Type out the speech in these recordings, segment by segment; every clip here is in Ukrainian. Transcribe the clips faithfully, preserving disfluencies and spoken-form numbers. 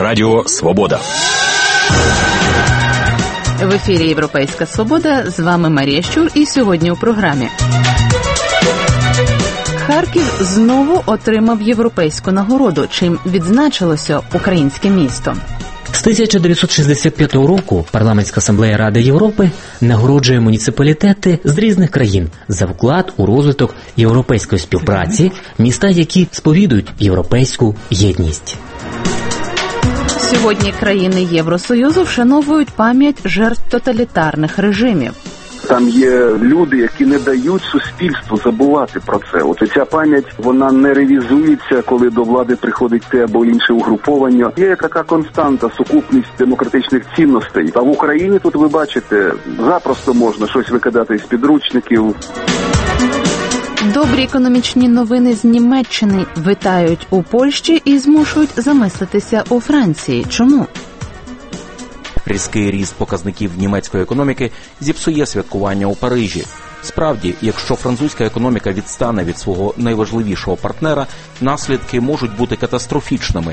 Радіо Свобода. В ефірі «Європейська Свобода». З вами Марія Щур. І сьогодні у програмі. Харків знову отримав європейську нагороду, чим відзначилося українське місто. З тисяча дев'ятсот шістдесят п'ятого року Парламентська асамблея Ради Європи нагороджує муніципалітети з різних країн за вклад у розвиток європейської співпраці, міста, які сповідують європейську єдність. Сьогодні країни Євросоюзу вшановують пам'ять жертв тоталітарних режимів. Там є люди, які не дають суспільству забувати про це. От ця пам'ять, вона не ревізується, коли до влади приходить те або інше угруповання. Є така константа, сукупність демократичних цінностей. А в Україні тут, ви бачите, запросто можна щось викидати з підручників. Добрі економічні новини з Німеччини витають у Польщі і змушують замислитися у Франції. Чому? Різкий ріст показників німецької економіки зіпсує святкування у Парижі. Справді, якщо французька економіка відстане від свого найважливішого партнера, наслідки можуть бути катастрофічними.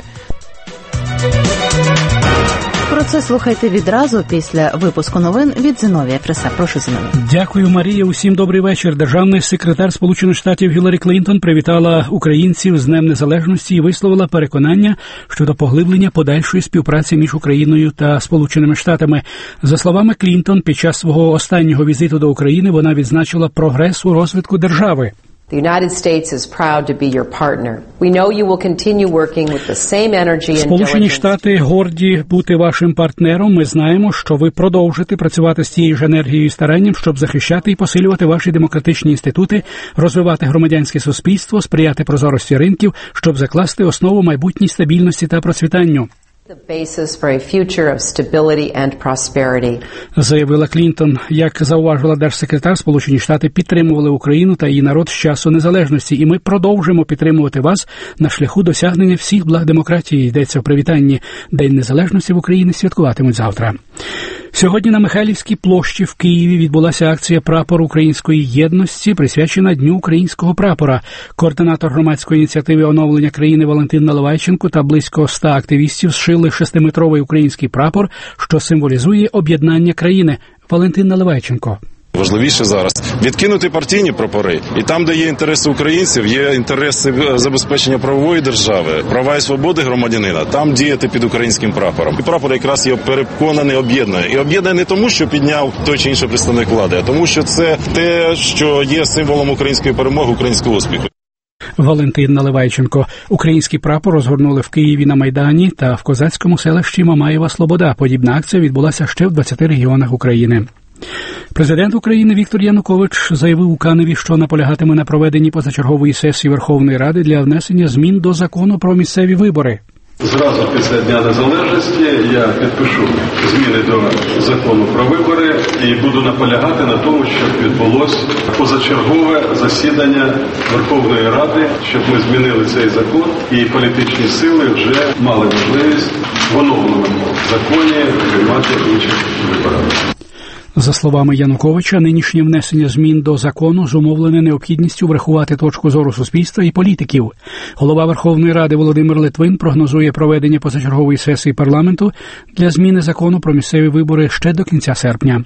Про це слухайте відразу після випуску новин від Зіновія Фриса. Прошу, Зіновій. Дякую, Марія. Усім добрий вечір. Державний секретар Сполучених Штатів Гіларі Клінтон привітала українців з Днем Незалежності і висловила переконання щодо поглиблення подальшої співпраці між Україною та Сполученими Штатами. За словами Клінтон, під час свого останнього візиту до України вона відзначила прогрес у розвитку держави. The United States is proud to be your partner. We know you will continue working with the same energy and Сполучені Штати горді бути вашим партнером. Ми знаємо, що ви продовжите працювати з тією ж енергією і старанням, щоб захищати і посилювати ваші демократичні інститути, розвивати громадянське суспільство, сприяти прозорості ринків, щоб закласти основу майбутній стабільності та процвітанню. The basis for a future of stability and prosperity. Заявила Клінтон. Як зауважила держсекретар, Сполучені Штати підтримували Україну та її народ з часу незалежності, і ми продовжимо підтримувати вас на шляху досягнення всіх благ демократії, йдеться в привітанні. День незалежності в Україні святкуватимуть завтра. Сьогодні на Михайлівській площі в Києві відбулася акція «Прапор української єдності», присвячена Дню українського прапора. Координатор громадської ініціативи оновлення країни Валентин Наливайченко та близько ста активістів зшили шестиметровий український прапор, що символізує об'єднання країни. Валентин Наливайченко. Важливіше зараз відкинути партійні прапори. І там, де є інтереси українців, є інтереси забезпечення правової держави, права і свободи громадянина, там діяти під українським прапором. І прапор якраз є переконаний об'єднує. І об'єднує не тому, що підняв той чи інший представник влади, а тому, що це те, що є символом української перемоги, українського успіху. Валентин Наливайченко. Український прапор розгорнули в Києві на Майдані та в козацькому селищі Мамаєва Слобода. Подібна акція відбулася ще в двадцяти регіонах України. Президент України Віктор Янукович заявив у Каневі, що наполягатиме на проведенні позачергової сесії Верховної Ради для внесення змін до закону про місцеві вибори. Зразу після Дня Незалежності я підпишу зміни до закону про вибори і буду наполягати на тому, щоб відбулося позачергове засідання Верховної Ради, щоб ми змінили цей закон і політичні сили вже мали можливість в оновленому законі приймати участь у виборах. За словами Януковича, нинішнє внесення змін до закону зумовлене необхідністю врахувати точку зору суспільства і політиків. Голова Верховної Ради Володимир Литвин прогнозує проведення позачергової сесії парламенту для зміни закону про місцеві вибори ще до кінця серпня.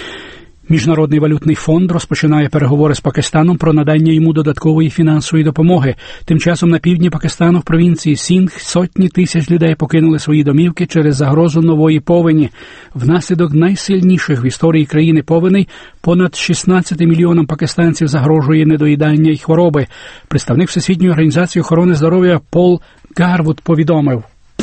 Міжнародний валютний фонд розпочинає переговори з Пакистаном про надання йому додаткової фінансової допомоги. Тим часом на півдні Пакистану в провінції Сіндх сотні тисяч людей покинули свої домівки через загрозу нової повені. Внаслідок найсильніших в історії країни повеней понад шістнадцяти мільйонам пакистанців загрожує недоїдання і хвороби. Представник Всесвітньої організації охорони здоров'я Пол Гарвуд повідомив.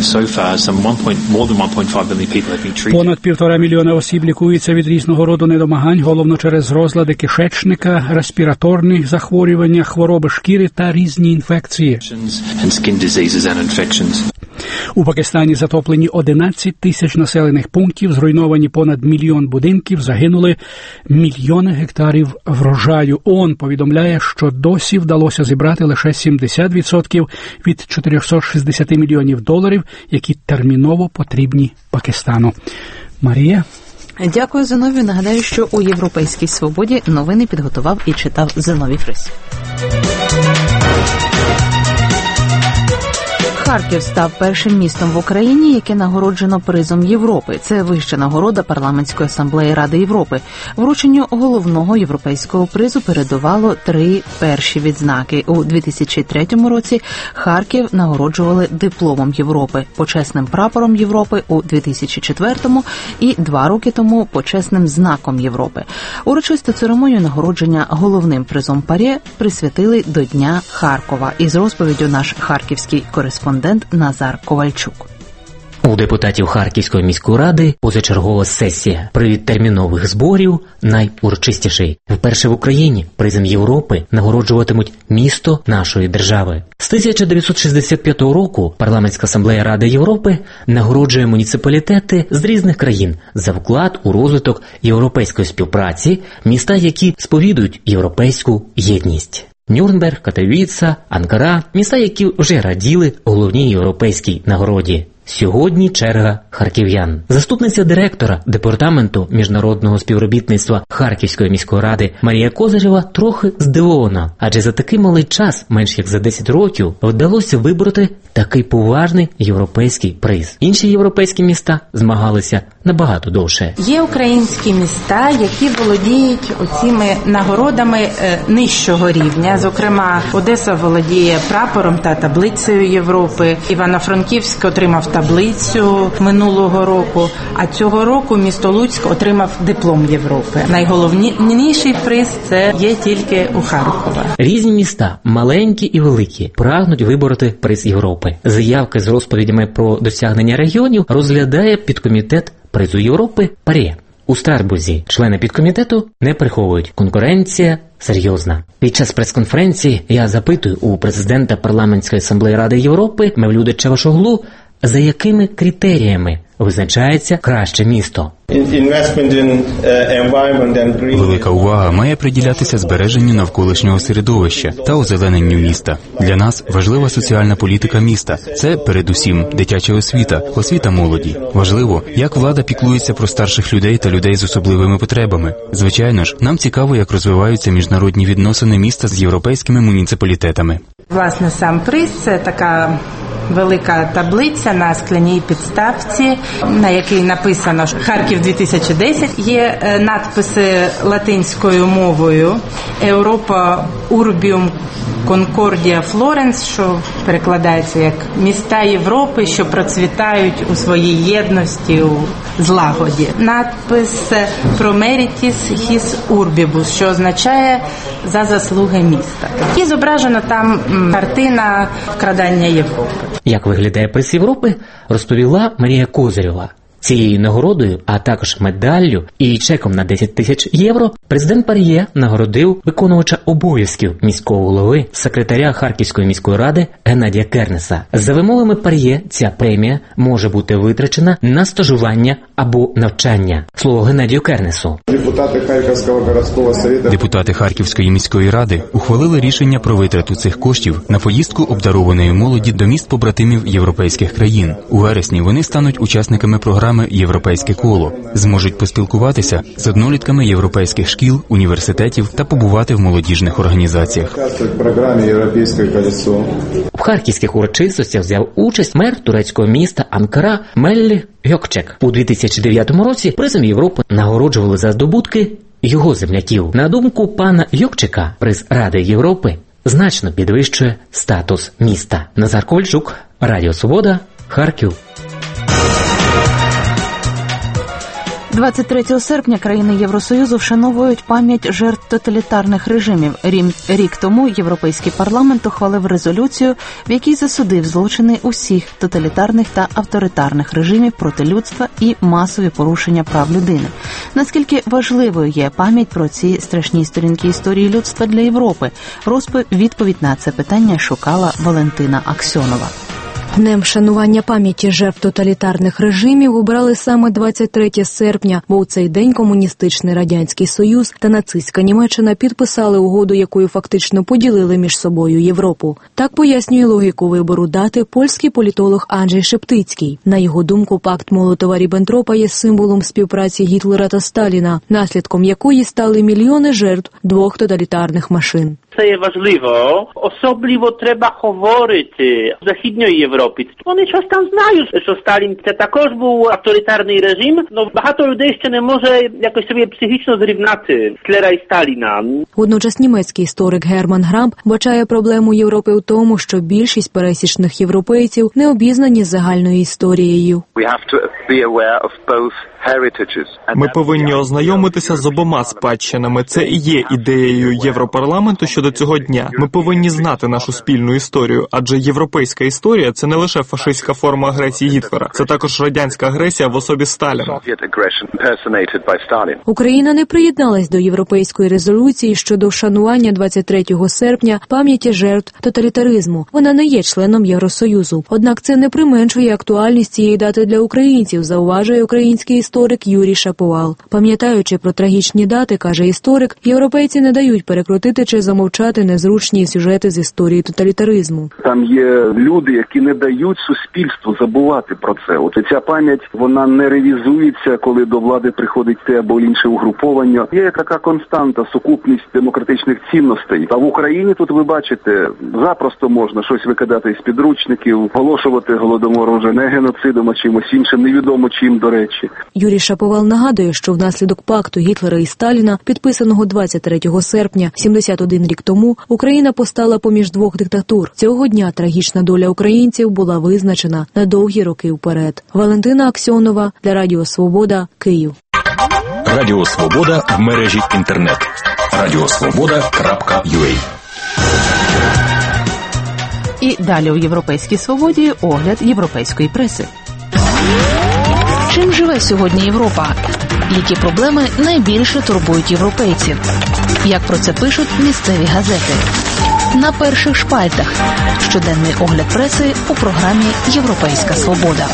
Понад півтора мільйона осіб лікуються від різного роду недомагань, головно через розлади кишечника, респіраторні захворювання, хвороби шкіри та різні інфекції. У Пакистані затоплені одинадцять тисяч населених пунктів, зруйновані понад мільйон будинків, загинули мільйони гектарів врожаю. ООН повідомляє, що досі вдалося зібрати лише сімдесят відсотків від чотириста шістдесят мільйонів доларів, які терміново потрібні Пакистану. Марія? Дякую, Зиновію. Нагадаю, що у «Європейській Свободі» новини підготував і читав Зиновій Фрис. Харків став першим містом в Україні, яке нагороджено призом Європи. Це вища нагорода Парламентської асамблеї Ради Європи. Врученню головного європейського призу передувало три перші відзнаки. У дві тисячі третьому році Харків нагороджували дипломом Європи, почесним прапором Європи у дві тисячі четвертому і два роки тому почесним знаком Європи. Урочисту церемонію нагородження головним призом ПАРЄ присвятили до Дня Харкова. Із розповіддю наш харківський кореспондент Назар Ковальчук. У депутатів Харківської міської ради позачергова сесія. Привід термінових зборів найурочистіший. Вперше в Україні призом Європи нагороджуватимуть місто нашої держави. З тисяча дев'ятсот шістдесят п'ятого року Парламентська асамблея Ради Європи нагороджує муніципалітети з різних країн за вклад у розвиток європейської співпраці, міста, які сповідують європейську єдність. Нюрнберг, Катовіца, Анкара – міста, які вже раділи головній європейській нагороді. Сьогодні черга харків'ян. Заступниця директора Департаменту міжнародного співробітництва Харківської міської ради Марія Козирєва трохи здивована, адже за такий малий час, менш як за десять років, вдалося вибороти такий поважний європейський приз. Інші європейські міста змагалися набагато довше. Є українські міста, які володіють оціми нагородами е, нижчого рівня. Зокрема, Одеса володіє прапором та таблицею Європи. Івано-Франківськ отримав таблицю минулого року, а цього року місто Луцьк отримав диплом Європи. Найголовніший приз це є тільки у Харкова. Різні міста, маленькі і великі, прагнуть вибороти приз Європи. Заявки з розповідями про досягнення регіонів розглядає підкомітет призу Європи ПАРЄ. У Страсбурзі члени підкомітету не приховують. Конкуренція серйозна. Під час прес-конференції я запитую у президента Парламентської асамблеї Ради Європи Мевлюда Чавушоглу, за якими критеріями визначається краще місто. Велика увага має приділятися збереженню навколишнього середовища та озелененню міста. Для нас важлива соціальна політика міста. Це, передусім, дитяча освіта, освіта молоді. Важливо, як влада піклується про старших людей та людей з особливими потребами. Звичайно ж, нам цікаво, як розвиваються міжнародні відносини міста з європейськими муніципалітетами. Власне, сам приз – це така велика таблиця на скляній підставці, на якій написано «Харків дві тисячі десять». Є надписи латинською мовою «Europa Urbium Concordia Florence», що перекладається як «Міста Європи, що процвітають у своїй єдності, у злагоді». Надпис «Pro Meritis His Urbibus», що означає «За заслуги міста». І зображена там картина «Вкрадання Європи». Як виглядає приз Європи, розповіла Марія Козирєва. Цією нагородою, а також медаллю і чеком на десять тисяч євро, президент ПАРЄ нагородив виконувача обов'язків міського голови, секретаря Харківської міської ради Геннадія Кернеса. За вимогами ПАРЄ ця премія може бути витрачена на стажування або навчання. Слово Геннадію Кернесу. Депутати Харківського городського совєту Депутати Харківської міської ради ухвалили рішення про витрату цих коштів на поїздку обдарованої молоді до міст побратимів європейських країн. У вересні вони стануть учасниками програми «Європейське коло», зможуть поспілкуватися з однолітками європейських шкіл, університетів та побувати в молодіжних організаціях. В харківських урочистостях взяв участь мер турецького міста Анкара Меллі Гьокчек. У дві тисячі дев'ятому році призом Європи нагороджували за здобутки його земляків. На думку пана Гьокчека, приз Ради Європи значно підвищує статус міста. Назар Ковальчук, Радіо Свобода, Харків. двадцять третього серпня країни Євросоюзу вшановують пам'ять жертв тоталітарних режимів. Рік тому Європейський парламент ухвалив резолюцію, в якій засудив злочини усіх тоталітарних та авторитарних режимів проти людства і масові порушення прав людини. Наскільки важливою є пам'ять про ці страшні сторінки історії людства для Європи? Відповідь на це питання шукала Валентина Аксьонова. Днем вшанування пам'яті жертв тоталітарних режимів обрали саме двадцять третього серпня, бо у цей день комуністичний Радянський Союз та нацистська Німеччина підписали угоду, якою фактично поділили між собою Європу. Так пояснює логіку вибору дати польський політолог Анджей Шептицький. На його думку, пакт Молотова-Ріббентропа є символом співпраці Гітлера та Сталіна, наслідком якої стали мільйони жертв двох тоталітарних машин. Це є важливо. Особливо треба говорити в Західній Європі. Вони щось там знають, що Сталін це також був авторитарний режим, але багато людей ще не може якось собі психічно зрівняти Гітлера і Сталіна. Водночас німецький історик Герман Грамп бачає проблему Європи у тому, що більшість пересічних європейців не обізнані з загальною історією. Ми повинні ознайомитися з обома спадщинами. Це і є ідеєю Європарламенту щодо цього дня. Ми повинні знати нашу спільну історію, адже європейська історія – це не лише фашистська форма агресії Гітлера, це також радянська агресія в особі Сталіна. Україна не приєдналась до європейської резолюції щодо вшанування двадцять третього серпня пам'яті жертв тоталітаризму. Вона не є членом Євросоюзу. Однак це не применшує актуальність цієї дати для українців, зауважує український історик Юрій Шаповал. Пам'ятаючи про трагічні дати, каже історик, європейці не дають перекрутити чи замовчати незручні сюжети з історії тоталітаризму. Там є люди, які не дають суспільству забувати про це. От ця пам'ять, вона не ревізується, коли до влади приходить те або інше угруповання. Є така константа, сукупність демократичних цінностей. А в Україні тут, ви бачите, запросто можна щось викидати із підручників, оголошувати голодомор вже не геноцидом, а чимось іншим, невідомо чим, до речі. Юрій Шаповал нагадує, що внаслідок пакту Гітлера і Сталіна, підписаного двадцять третього серпня, сімдесят один рік тому, Україна постала поміж двох диктатур. Цього дня трагічна доля українців була визначена на довгі роки вперед. Валентина Аксьонова для Радіо Свобода, Київ. Радіо Свобода в мережі інтернет. радіосвобода крапка ю а. І далі у «Європейській свободі» огляд європейської преси. Чим живе сьогодні Європа? Які проблеми найбільше турбують європейців? Як про це пишуть місцеві газети? На перших шпальтах. Щоденний огляд преси у програмі «Європейська свобода».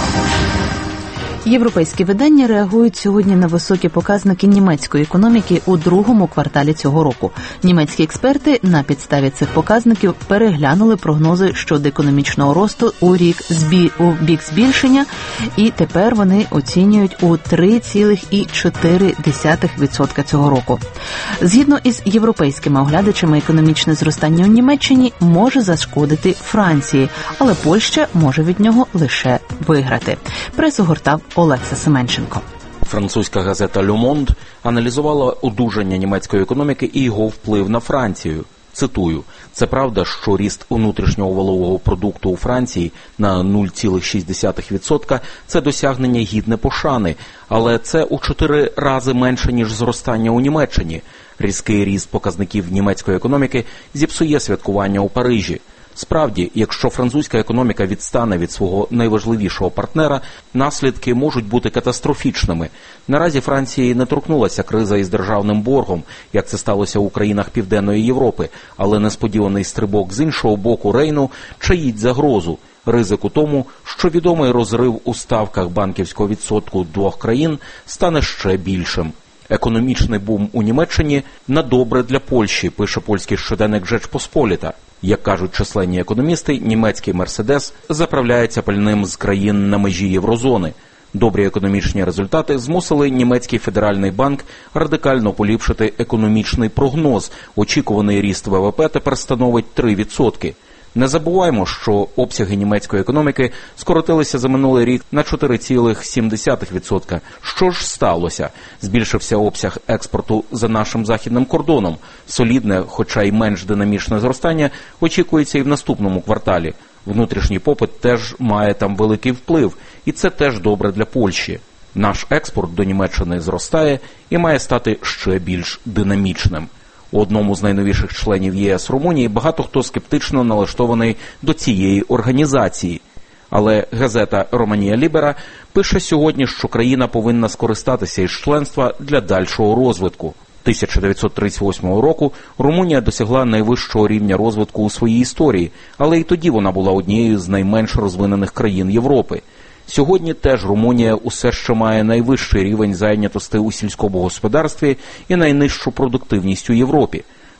Європейські видання реагують сьогодні на високі показники німецької економіки у другому кварталі цього року. Німецькі експерти на підставі цих показників переглянули прогнози щодо економічного росту у рік збі... у бік збільшення, і тепер вони оцінюють у три цілих чотири десятих відсотка цього року. Згідно із європейськими оглядачами, економічне зростання у Німеччині може зашкодити Франції, але Польща може від нього лише виграти. Пресу гортав Олекса Семенченко. Французька газета «Le Monde» аналізувала одужання німецької економіки і його вплив на Францію. Цитую: «Це правда, що ріст внутрішнього валового продукту у Франції на нуль цілих шість десятих відсотка – це досягнення гідне пошани, але це у чотири рази менше, ніж зростання у Німеччині. Різкий ріст показників німецької економіки зіпсує святкування у Парижі. Справді, якщо французька економіка відстане від свого найважливішого партнера, наслідки можуть бути катастрофічними. Наразі Франції не торкнулася криза із державним боргом, як це сталося у країнах Південної Європи, але несподіваний стрибок з іншого боку Рейну чаїть загрозу. Ризик у тому, що відомий розрив у ставках банківського відсотку двох країн стане ще більшим. Економічний бум у Німеччині на добре для Польщі, пише польський щоденник «Жечпосполіта». Як кажуть численні економісти, німецький «Мерседес» заправляється пальним з країн на межі єврозони. Добрі економічні результати змусили німецький федеральний банк радикально поліпшити економічний прогноз. Очікуваний ріст ВВП тепер становить три відсотки. Не забуваємо, що обсяги німецької економіки скоротилися за минулий рік на чотири цілих сім десятих відсотка. Що ж сталося? Збільшився обсяг експорту за нашим західним кордоном. Солідне, хоча й менш динамічне зростання очікується і в наступному кварталі. Внутрішній попит теж має там великий вплив, і це теж добре для Польщі. Наш експорт до Німеччини зростає і має стати ще більш динамічним. У одному з найновіших членів ЄС Румунії багато хто скептично налаштований до цієї організації. Але газета «Романія Лібера» пише сьогодні, що країна повинна скористатися із членства для дальшого розвитку. тисяча дев'ятсот тридцять восьмого року Румунія досягла найвищого рівня розвитку у своїй історії, але і тоді вона була однією з найменш розвинених країн Європи. Сьогодні теж Румунія усе ще має найвищий рівень зайнятості у сільському господарстві і найнижчу продуктивність у Європі.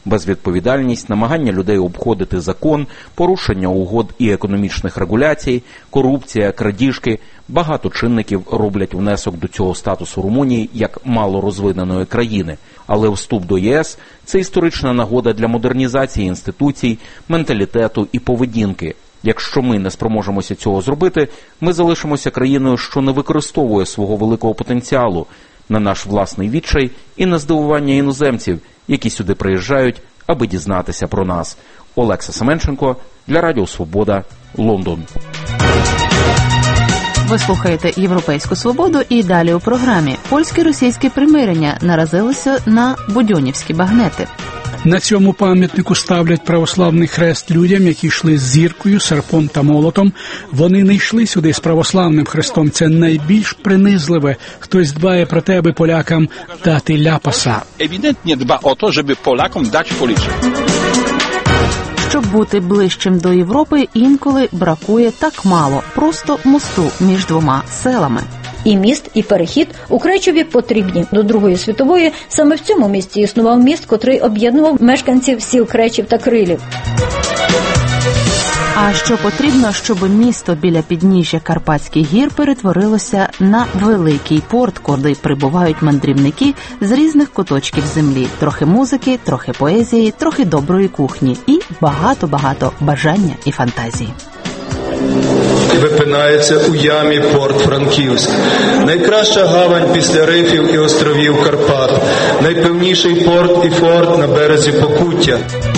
безвідповідальність, намагання людей обходити закон, порушення угод і економічних регуляцій, корупція, крадіжки. Багато чинників роблять внесок до цього статусу Румунії як малорозвиненої країни. Але вступ до ЄС – це історична нагода для модернізації інституцій, менталітету і поведінки. Якщо ми не спроможемося цього зробити, ми залишимося країною, що не використовує свого великого потенціалу, на наш власний відчай і на здивування іноземців, які сюди приїжджають, аби дізнатися про нас. Олекса Семенченко для Радіо Свобода, Лондон. Ви слухаєте «Європейську свободу» і далі у програмі. Польське-російське примирення наразилося на будьонівські багнети. На цьому пам'ятнику ставлять православний хрест людям, які йшли з зіркою, серпом та молотом. Вони не йшли сюди з православним хрестом. Це найбільш принизливе. Хтось дбає про те, аби полякам дати ляпаса. Ewidentnie dba o to, żeby Polakom dać policzek. Щоб бути ближчим до Європи, інколи бракує так мало – просто мосту між двома селами. І міст, і перехід у Кречові потрібні. До Другої світової саме в цьому місті існував міст, котрий об'єднував мешканців сіл Кречів та Крилів. А що потрібно, щоб місто біля підніжжя Карпатських гір перетворилося на великий порт, куди прибувають мандрівники з різних куточків землі. Трохи музики, трохи поезії, трохи доброї кухні і багато-багато бажання і фантазії. Випинається у ямі порт Франківськ. Найкраща гавань після рифів і островів Карпат. Найпевніший порт і форт на березі Покуття.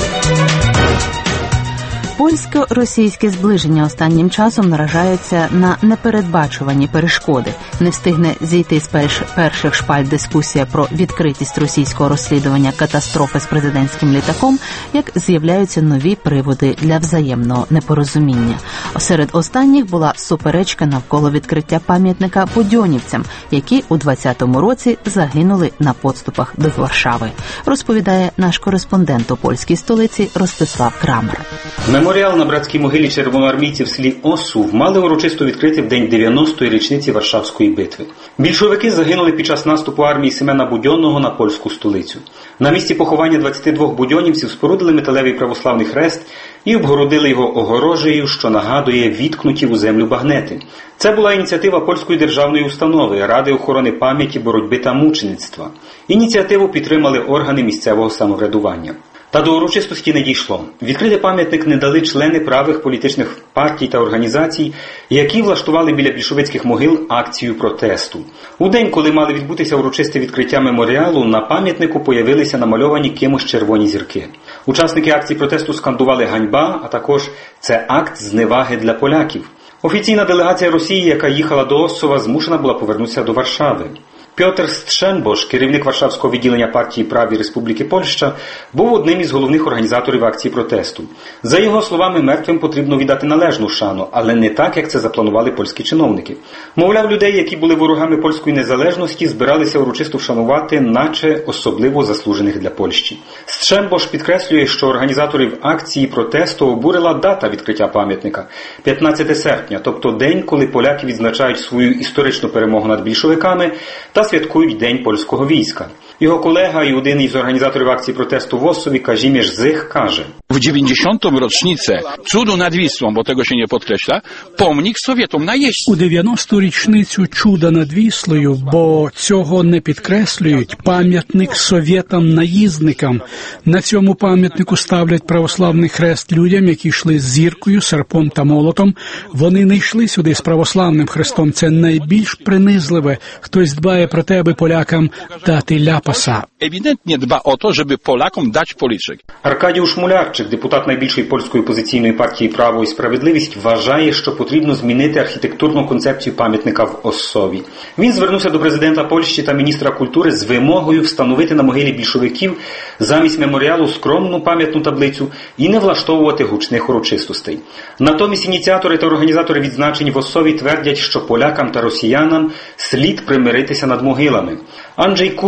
Польсько-російське зближення останнім часом наражається на непередбачувані перешкоди. Не встигне зійти з перш, перших шпальт дискусія про відкритість російського розслідування катастрофи з президентським літаком, як з'являються нові приводи для взаємного непорозуміння. Серед останніх була суперечка навколо відкриття пам'ятника будьонівцям, які у двадцятому році загинули на подступах до Варшави. Розповідає наш кореспондент у польській столиці Ростислав Крамер. Меморіал на братській могилі червоноармійців в селі Осув мали урочисто відкрити в день дев'яностої річниці Варшавської битви. Більшовики загинули під час наступу армії Семена Будьонного на польську столицю. На місці поховання двадцяти двох будьонівців спорудили металевий православний хрест і обгородили його огорожею, що нагадує відкнуті у землю багнети. Це була ініціатива польської державної установи Ради охорони пам'яті, боротьби та мучеництва. Ініціативу підтримали органи місцевого самоврядування. Та до урочистості не дійшло. Відкрити пам'ятник не дали члени правих політичних партій та організацій, які влаштували біля більшовицьких могил акцію протесту. У день, коли мали відбутися урочисте відкриття меморіалу, на пам'ятнику появилися намальовані кимось червоні зірки. Учасники акції протесту скандували «Ганьба», а також «Це акт зневаги для поляків». Офіційна делегація Росії, яка їхала до Осова, змушена була повернутися до Варшави. Пьотр Стрзенбош, керівник Варшавського відділення партії Праві Республіки Польща, був одним із головних організаторів акції протесту. За його словами, мертвим потрібно віддати належну шану, але не так, як це запланували польські чиновники. Мовляв, людей, які були ворогами польської незалежності, збиралися урочисто вшанувати, наче особливо заслужених для Польщі. Стрзенбош підкреслює, що організаторів акції протесту обурила дата відкриття пам'ятника – п'ятнадцяте серпня, тобто день, коли поляки відзначають свою історичну перемогу над більшовиками та святкують День польського війська. Його колега і один із організаторів акції протесту в Осові, Казімierz Zych, каже: W dziewięćdziesiątą rocznicę cudu nad Wisłą, bo tego się nie podkreśla, pomnik Sowietom najeźdźców. У дев'яносту річницю чуда над Віслою, бо цього не підкреслюють, пам'ятник совєтам-наїзникам. На цьому пам'ятнику ставлять православний хрест людям, які йшли з зіркою, серпом та молотом. Вони не йшли сюди з православним хрестом. Це найбільш принизливе. Хтось дбає про те, аби полякам дати ляпаса. Ewidentnie dba o to, żeby Polakom dać policzek. Аркадіуш Мулярчик, депутат найбільшої польської опозиційної партії «Право і справедливість», вважає, що потрібно змінити архітектурну концепцію пам'ятника в Осові. Він звернувся до президента Польщі та міністра культури з вимогою встановити на могилі більшовиків замість меморіалу скромну пам'ятну таблицю і не влаштовувати гучних урочистостей. Натомість ініціатори та організатори відзначень в Осові твердять, що полякам та росіянам слід примиритися над могилами. Анджей Кунерт,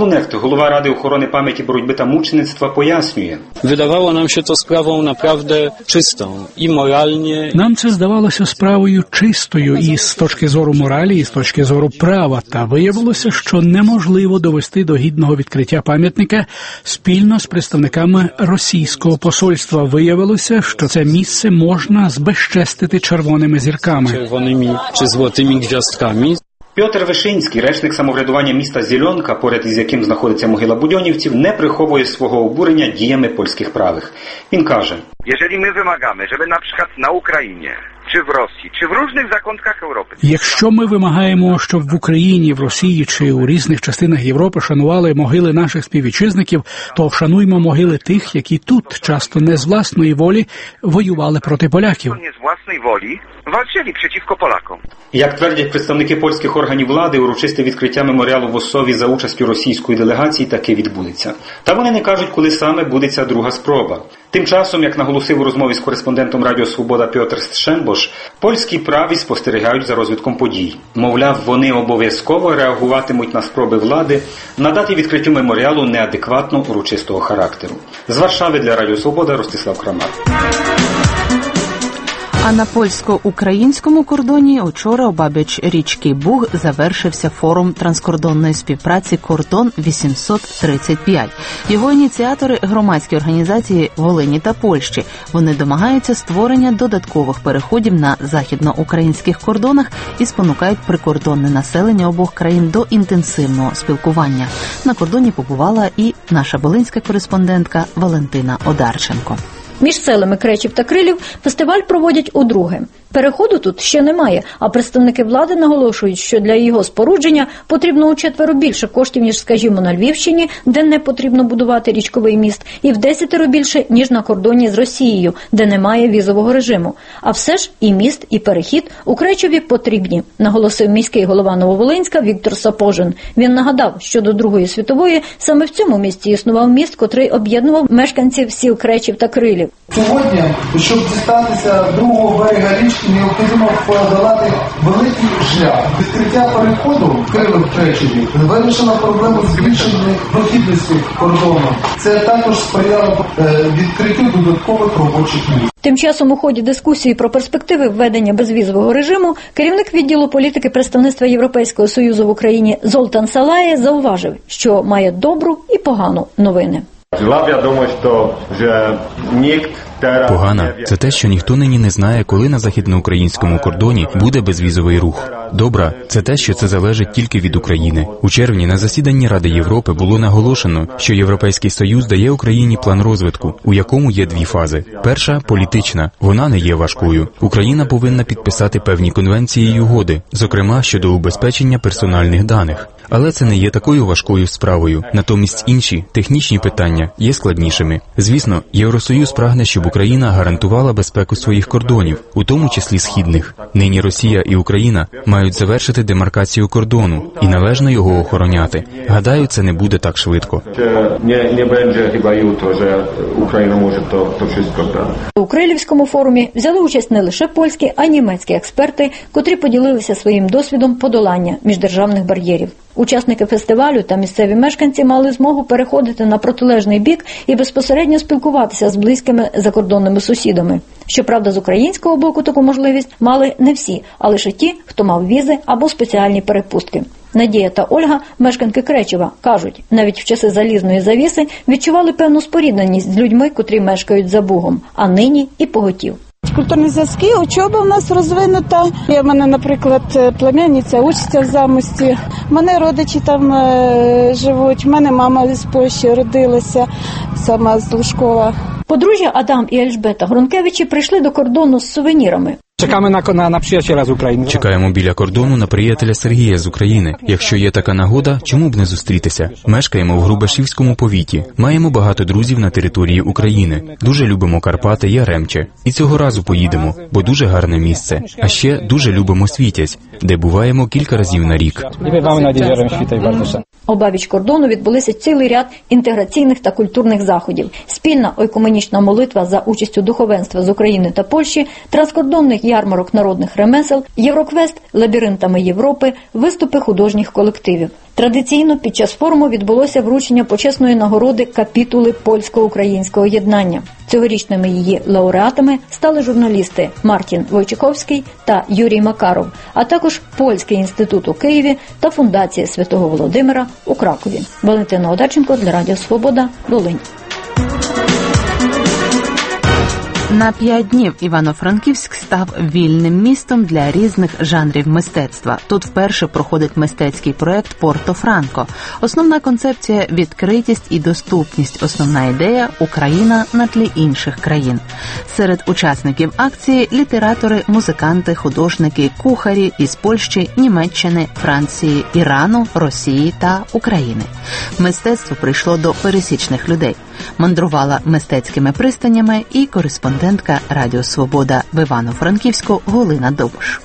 голова Ради охорони пам'яті, боротьби та мучеництва, пояснює. Wydawało nam się to sprawą naprawdę czystą i moralnie. Нам це здавалося справою чистою і з точки зору моралі, і з точки зору права. Та виявилося, що неможливо довести до гідного відкриття пам'ятника спільно з представниками російського посольства. Виявилося, що це місце можна збезчестити червоними зірками. Червоними чи золотими гвіздками. Пьотр Вишинський, речник самоврядування міста Зільонка, поряд із яким знаходиться могила будьонівців, не приховує свого обурення діями польських правих. Він каже: «Jeżeli my wymagamy, żeby na przykład na Ukrainie, чи в Росії, чи в різних закутках Європи. Якщо ми вимагаємо, щоб в Україні, в Росії чи у різних частинах Європи шанували могили наших співвітчизників, то вшануймо могили тих, які тут, часто не з власної волі, воювали проти поляків. Не з власної волі walczyli przeciwko Polakom. Як твердять представники польських органів влади, урочисте відкриття меморіалу в Осові за участю російської делегації таки відбудеться. Та вони не кажуть, коли саме буде ця друга спроба. Тим часом, як наголосив у розмові з кореспондентом Радіо Свобода Пьотр Стршенбош, польські праві спостерігають за розвитком подій. Мовляв, вони обов'язково реагуватимуть на спроби влади надати відкриттю меморіалу неадекватно урочистого характеру. З Варшави для Радіо Свобода Ростислав Крамар. А на польсько-українському кордоні учора обабіч річки Буг завершився форум транскордонної співпраці «Кордон вісімсот тридцять п'ять». Його ініціатори – громадські організації Волині та Польщі. Вони домагаються створення додаткових переходів на західноукраїнських кордонах і спонукають прикордонне населення обох країн до інтенсивного спілкування. На кордоні побувала і наша волинська кореспондентка Валентина Одарченко. Між селами Кречів та Крилів фестиваль проводять удруге. Переходу тут ще немає, а представники влади наголошують, що для його спорудження потрібно учетверо більше коштів, ніж, скажімо, на Львівщині, де не потрібно будувати річковий міст, і в десятеро більше, ніж на кордоні з Росією, де немає візового режиму. А все ж і міст, і перехід у Кречові потрібні, наголосив міський голова Нововолинська Віктор Сапожин. Він нагадав, що до Другої світової саме в цьому місті існував міст, котрий об'єднував мешканців сіл Кречів та Крилів. Сьогодні, щоб дістатися другого берега річки, необхідно подолати великий шлях. Відкриття переходу Крилів-Кречеві вирішило проблему збільшення прохідності кордону. Це також сприяло відкриттю додаткових робочих місць. Тим часом у ході дискусії про перспективи введення безвізового режиму керівник відділу політики представництва Європейського Союзу в Україні Золтан Салає зауважив, що має добру і погану новини. Погана – це те, що ніхто нині не знає, коли на західноукраїнському кордоні буде безвізовий рух. Добра – це те, що це залежить тільки від України. У червні на засіданні Ради Європи було наголошено, що Європейський Союз дає Україні план розвитку, у якому є дві фази. Перша – політична. Вона не є важкою. Україна повинна підписати певні конвенції й угоди, зокрема щодо убезпечення персональних даних. Але це не є такою важкою справою. Натомість інші, технічні питання є складнішими. Звісно, Євросоюз прагне, щоб Україна гарантувала безпеку своїх кордонів, у тому числі східних. Нині Росія і Україна мають завершити демаркацію кордону і належно його охороняти. Гадаю, це не буде так швидко. У Крилівському форумі взяли участь не лише польські, а й німецькі експерти, котрі поділилися своїм досвідом подолання міждержавних бар'єрів. Учасники фестивалю та місцеві мешканці мали змогу переходити на протилежний бік і безпосередньо спілкуватися з близькими закордонними сусідами. Щоправда, з українського боку таку можливість мали не всі, а лише ті, хто мав візи або спеціальні перепустки. Надія та Ольга, мешканки Кречева, кажуть, навіть в часи залізної завіси відчували певну спорідненість з людьми, котрі мешкають за Бугом, а нині і поготів. Культурні зв'язки, учоба в нас розвинута. Я в мене, наприклад, племянниця учиться в Замості. У мене родичі там е, живуть. У мене мама з Польщі родилася, сама з Лужкова. Подружжя Адам і Ельжбета Грункевичі прийшли до кордону з сувенірами. Чекаємо на, на, на приятеля з України. Чекаємо біля кордону на приятеля Сергія з України. Якщо є така нагода, чому б не зустрітися? Мешкаємо в Грубашівському повіті. Маємо багато друзів на території України. Дуже любимо Карпати, Яремче. І цього разу поїдемо, бо дуже гарне місце. А ще дуже любимо Світязь, де буваємо кілька разів на рік. Обабіч кордону відбулися цілий ряд інтеграційних та культурних заходів. Спільна ойкуменічна молитва за участю духовенства з України та Польщі, транскордонних ярмарок народних ремесел, Євроквест лабіринтами Європи, виступи художніх колективів. Традиційно під час форуму відбулося вручення почесної нагороди капітули польсько-українського єднання. Цьогорічними її лауреатами стали журналісти Мартін Войчеховський та Юрій Макаров, а також Польський інститут у Києві та Фундація Святого Володимира у Кракові. Валентина Одарченко для Радіо Свобода, Волинь. На п'ять днів Івано-Франківськ став вільним містом для різних жанрів мистецтва. Тут вперше проходить мистецький проект «Порто-Франко». Основна концепція – відкритість і доступність. Основна ідея – Україна на тлі інших країн. Серед учасників акції – літератори, музиканти, художники, кухарі із Польщі, Німеччини, Франції, Ірану, Росії та України. Мистецтво прийшло до пересічних людей. Мандрувала мистецькими пристанями і кореспондентка Радіо Свобода в Івано-Франківську Галина Довбуш.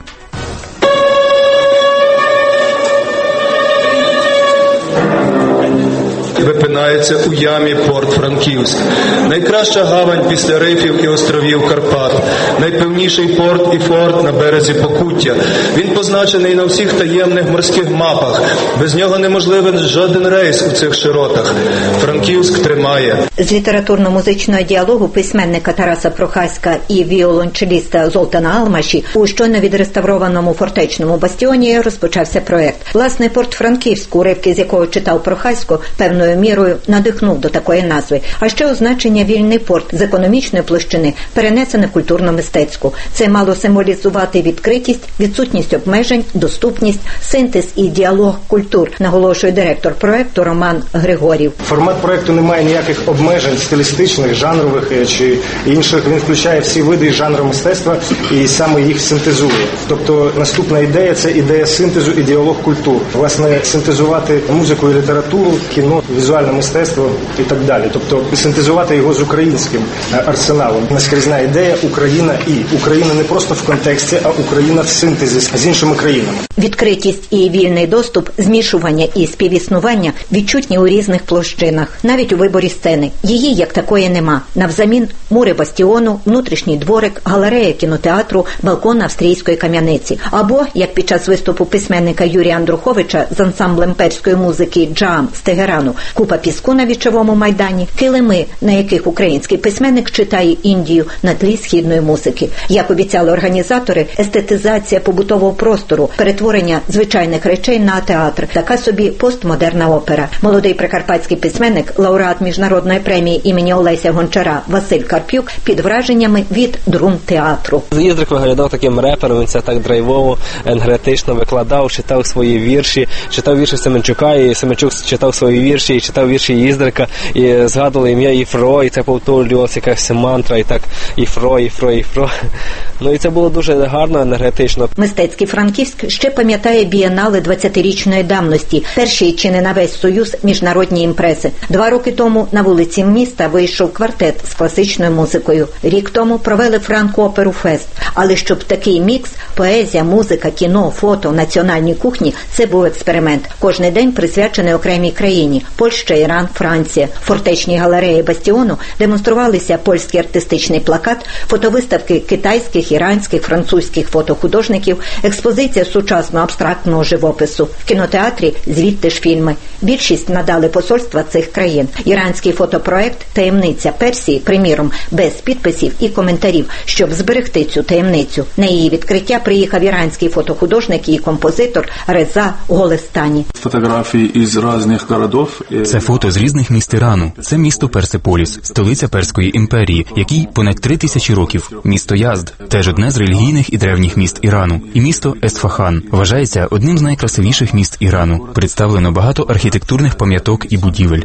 Випинається у ямі порт Франківськ. Найкраща гавань після рифів і островів Карпат. Найпевніший порт і форт на березі Покуття. Він позначений на всіх таємних морських мапах. Без нього неможливий жоден рейс у цих широтах. Франківськ тримає. З літературно-музичного діалогу письменника Тараса Прохаська і віолончеліста Золтана Алмаші у щойно відреставрованому фортечному бастіоні розпочався проект. Власне, порт Франківськ, уривки з якого читав Прохасько, певною мірою надихнув до такої назви. А ще означення «вільний порт» з економічної площини перенесене в культурно-мистецьку. Це мало символізувати відкритість, відсутність обмежень, доступність, синтез і діалог культур, наголошує директор проекту Роман Григорів. Формат проекту не має ніяких обмежень стилістичних, жанрових чи інших. Він включає всі види жанру мистецтва і саме їх синтезує. Тобто наступна ідея – це ідея синтезу і діалог культур. Власне, синтезувати музику і літературу, кіно, візуальне мистецтво і так далі. Тобто синтезувати його з українським арсеналом. Наскрізна ідея Україна і Україна не просто в контексті, а Україна в синтезі з іншими країнами. Відкритість і вільний доступ, змішування і співіснування відчутні у різних площинах, навіть у виборі сцени. Її як такої нема. Навзамін мури бастіону, внутрішній дворик, галерея кінотеатру, балкон австрійської кам'яниці. Або, як під час виступу письменника Юрія Андруховича з ансамблем перської музики «Джам» з Тегерану, купа піску на Вічовому майдані, килими, на яких український письменник читає Індію на тлі східної музики. Як обіцяли організатори, естетизація побутового простору, перетворення звичайних речей на театр. Така собі постмодерна опера. Молодий прикарпатський письменник, лауреат міжнародної премії імені Олеся Гончара Василь Карпюк під враженнями від друн-театру. Іздрик виглядав таким репером, він це так драйвово, енергетично викладав, читав свої вірші, читав вірші Семенчука, і Семенчук читав свої вірші, і читав вірші Іздрика, і згадували ім'я Єфро, і це повторювалася якась мантра, і так Єфро, Єфро, Єфро. Ну і це було дуже гарно, енергетично. Мистецький Франківськ ще пам'ятає бієнали двадцятирічної давності, перші чи не на весь Союз міжнародні імпрези. Два роки тому на вулиці міста вийшов квартет з класичною музикою. Рік тому провели Франко-оперу Фест. Але щоб такий мікс – поезія, музика, кіно, фото, національні кухні – це був експеримент. Кожний день присвячений окремій країні – Польща, Іран, Франція. В фортечній галереї бастіону демонструвалися польський артистичний плакат, фотовиставки китайських, іранських, французьких фотохудожників, експозиція сучасного абстрактного живопису. В кінотеатрі звідти ж фільми. Більшість надали посольства цих країн. Іранський фотопроект «Таємниця Персії», приміром, без підписів і коментарів, щоб зберегти цю таємницю. На її відкриття приїхав іранський фотохудожник і композитор Реза Голестані. Фотографії із різних городів. Це фото з різних міст Ірану. Це місто Персеполіс, столиця Перської імперії, якій понад три тисячі років. Місто Язд – теж одне з релігійних і древніх міст Ірану. І місто Есфахан вважається одним з найкрасивіших міст Ірану. Представлено багато архітектурних пам'яток і будівель.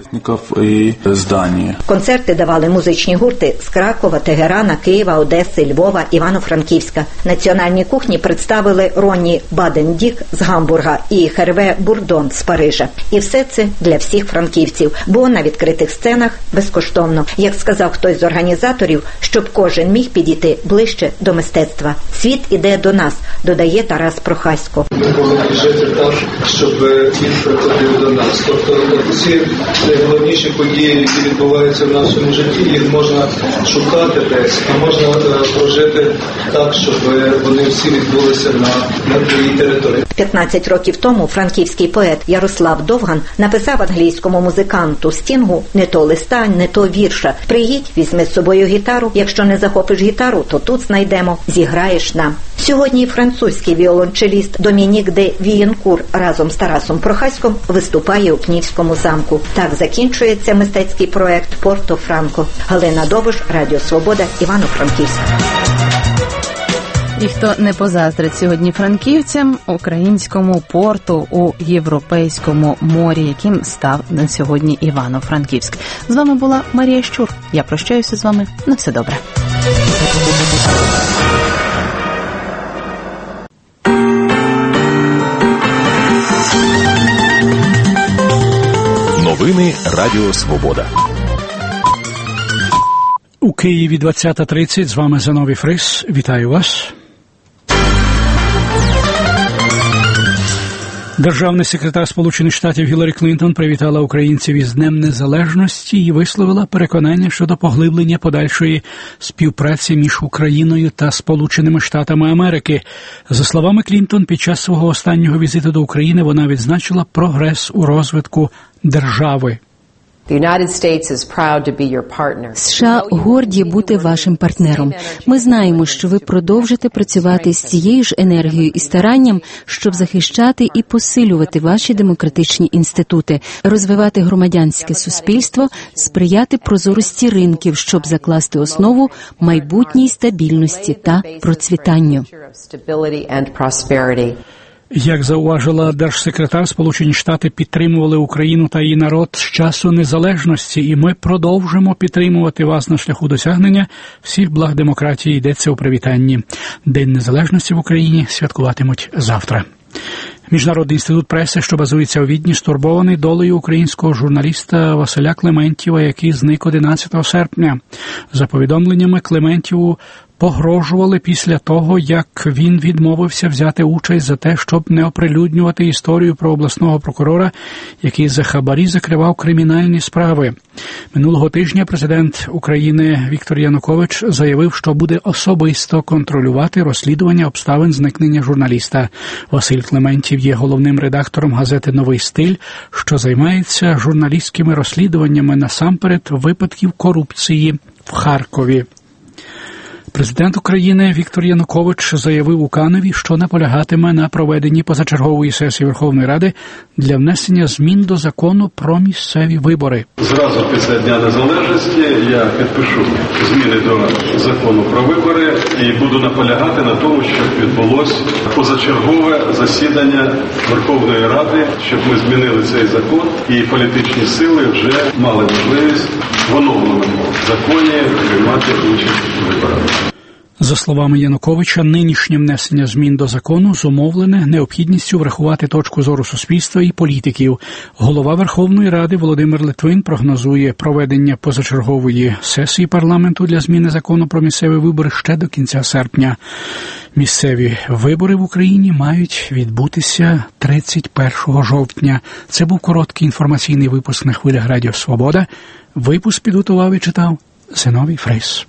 Концерти давали музичні гурти з Кракова, Тегерана, Києва, Одеси, Львова, Івано-Франківська. Національні кухні представили Ронні Баден-Дік з Гамбурга і Херве Бурдон з Парижа. І все це для всіх франківців, бо на відкритих сценах безкоштовно. Як сказав хтось з організаторів, щоб кожен міг підійти ближче до мистецтва. Світ іде до нас, додає Тарас Прохасько. Ми повинні жити так, щоб він приходив до нас. Тобто всі найголовніші події, які відбуваються в нашому житті, їх можна шукати десь, а можна прожити так, щоб вони всі відбулися на, на твоїй території. п'ятнадцять років тому франківський поет Ярослав Довган написав англійському музиканту Стінгу не то листа, не то вірша. Приїдь, візьми з собою гітару. Якщо не захопиш гітару, то тут знайдемо. Зіграєш нам. Сьогодні французький віолончеліст Домінік де Вієнкур разом з Тарасом Прохаськом виступає у Кнівському замку. Так закінчується мистецький проект «Порто Франко». Галина Довбиш, Радіо Свобода, Івано-Франківськ. І хто не позаздрить сьогодні франківцям, українському порту у Європейському морі, яким став на сьогодні Івано-Франківськ. З вами була Марія Щур. Я прощаюся з вами. На все добре. Новини Радіо Свобода. У Києві двадцята тридцять. З вами Зиновій Фрис. Вітаю вас. Державний секретар Сполучених Штатів Гіларі Клінтон привітала українців із Днем Незалежності і висловила переконання щодо поглиблення подальшої співпраці між Україною та Сполученими Штатами Америки. За словами Клінтон, під час свого останнього візиту до України вона відзначила прогрес у розвитку держави. США горді бути вашим партнером. Ми знаємо, що ви продовжите працювати з цією ж енергією і старанням, щоб захищати і посилювати ваші демократичні інститути, розвивати громадянське суспільство, сприяти прозорості ринків, щоб закласти основу майбутній стабільності та процвітанню. Як зауважила держсекретар, Сполучені Штати підтримували Україну та її народ з часу незалежності, і ми продовжимо підтримувати вас на шляху досягнення всіх благ демократії, йдеться у привітанні. День Незалежності в Україні святкуватимуть завтра. Міжнародний інститут преси, що базується у Відні, стурбований долею українського журналіста Василя Клементьєва, який зник одинадцятого серпня. За повідомленнями, Клементьєву погрожували після того, як він відмовився взяти участь за те, щоб не оприлюднювати історію про обласного прокурора, який за хабарі закривав кримінальні справи. Минулого тижня президент України Віктор Янукович заявив, що буде особисто контролювати розслідування обставин зникнення журналіста. Василь Клементьєв є головним редактором газети «Новий стиль», що займається журналістськими розслідуваннями насамперед випадків корупції в Харкові. Президент України Віктор Янукович заявив у Каневі, що наполягатиме на проведенні позачергової сесії Верховної Ради для внесення змін до закону про місцеві вибори. Зразу після Дня Незалежності я підпишу зміни до закону про вибори і буду наполягати на тому, щоб відбулось позачергове засідання Верховної Ради, щоб ми змінили цей закон і політичні сили вже мали можливість в оновленому законі приймати участь у виборах. За словами Януковича, нинішнє внесення змін до закону зумовлене необхідністю врахувати точку зору суспільства і політиків. Голова Верховної Ради Володимир Литвин прогнозує проведення позачергової сесії парламенту для зміни закону про місцеві вибори ще до кінця серпня. Місцеві вибори в Україні мають відбутися тридцять першого жовтня. Це був короткий інформаційний випуск на хвилях Радіо Свобода. Випуск підготував і читав Зиновій Фрис.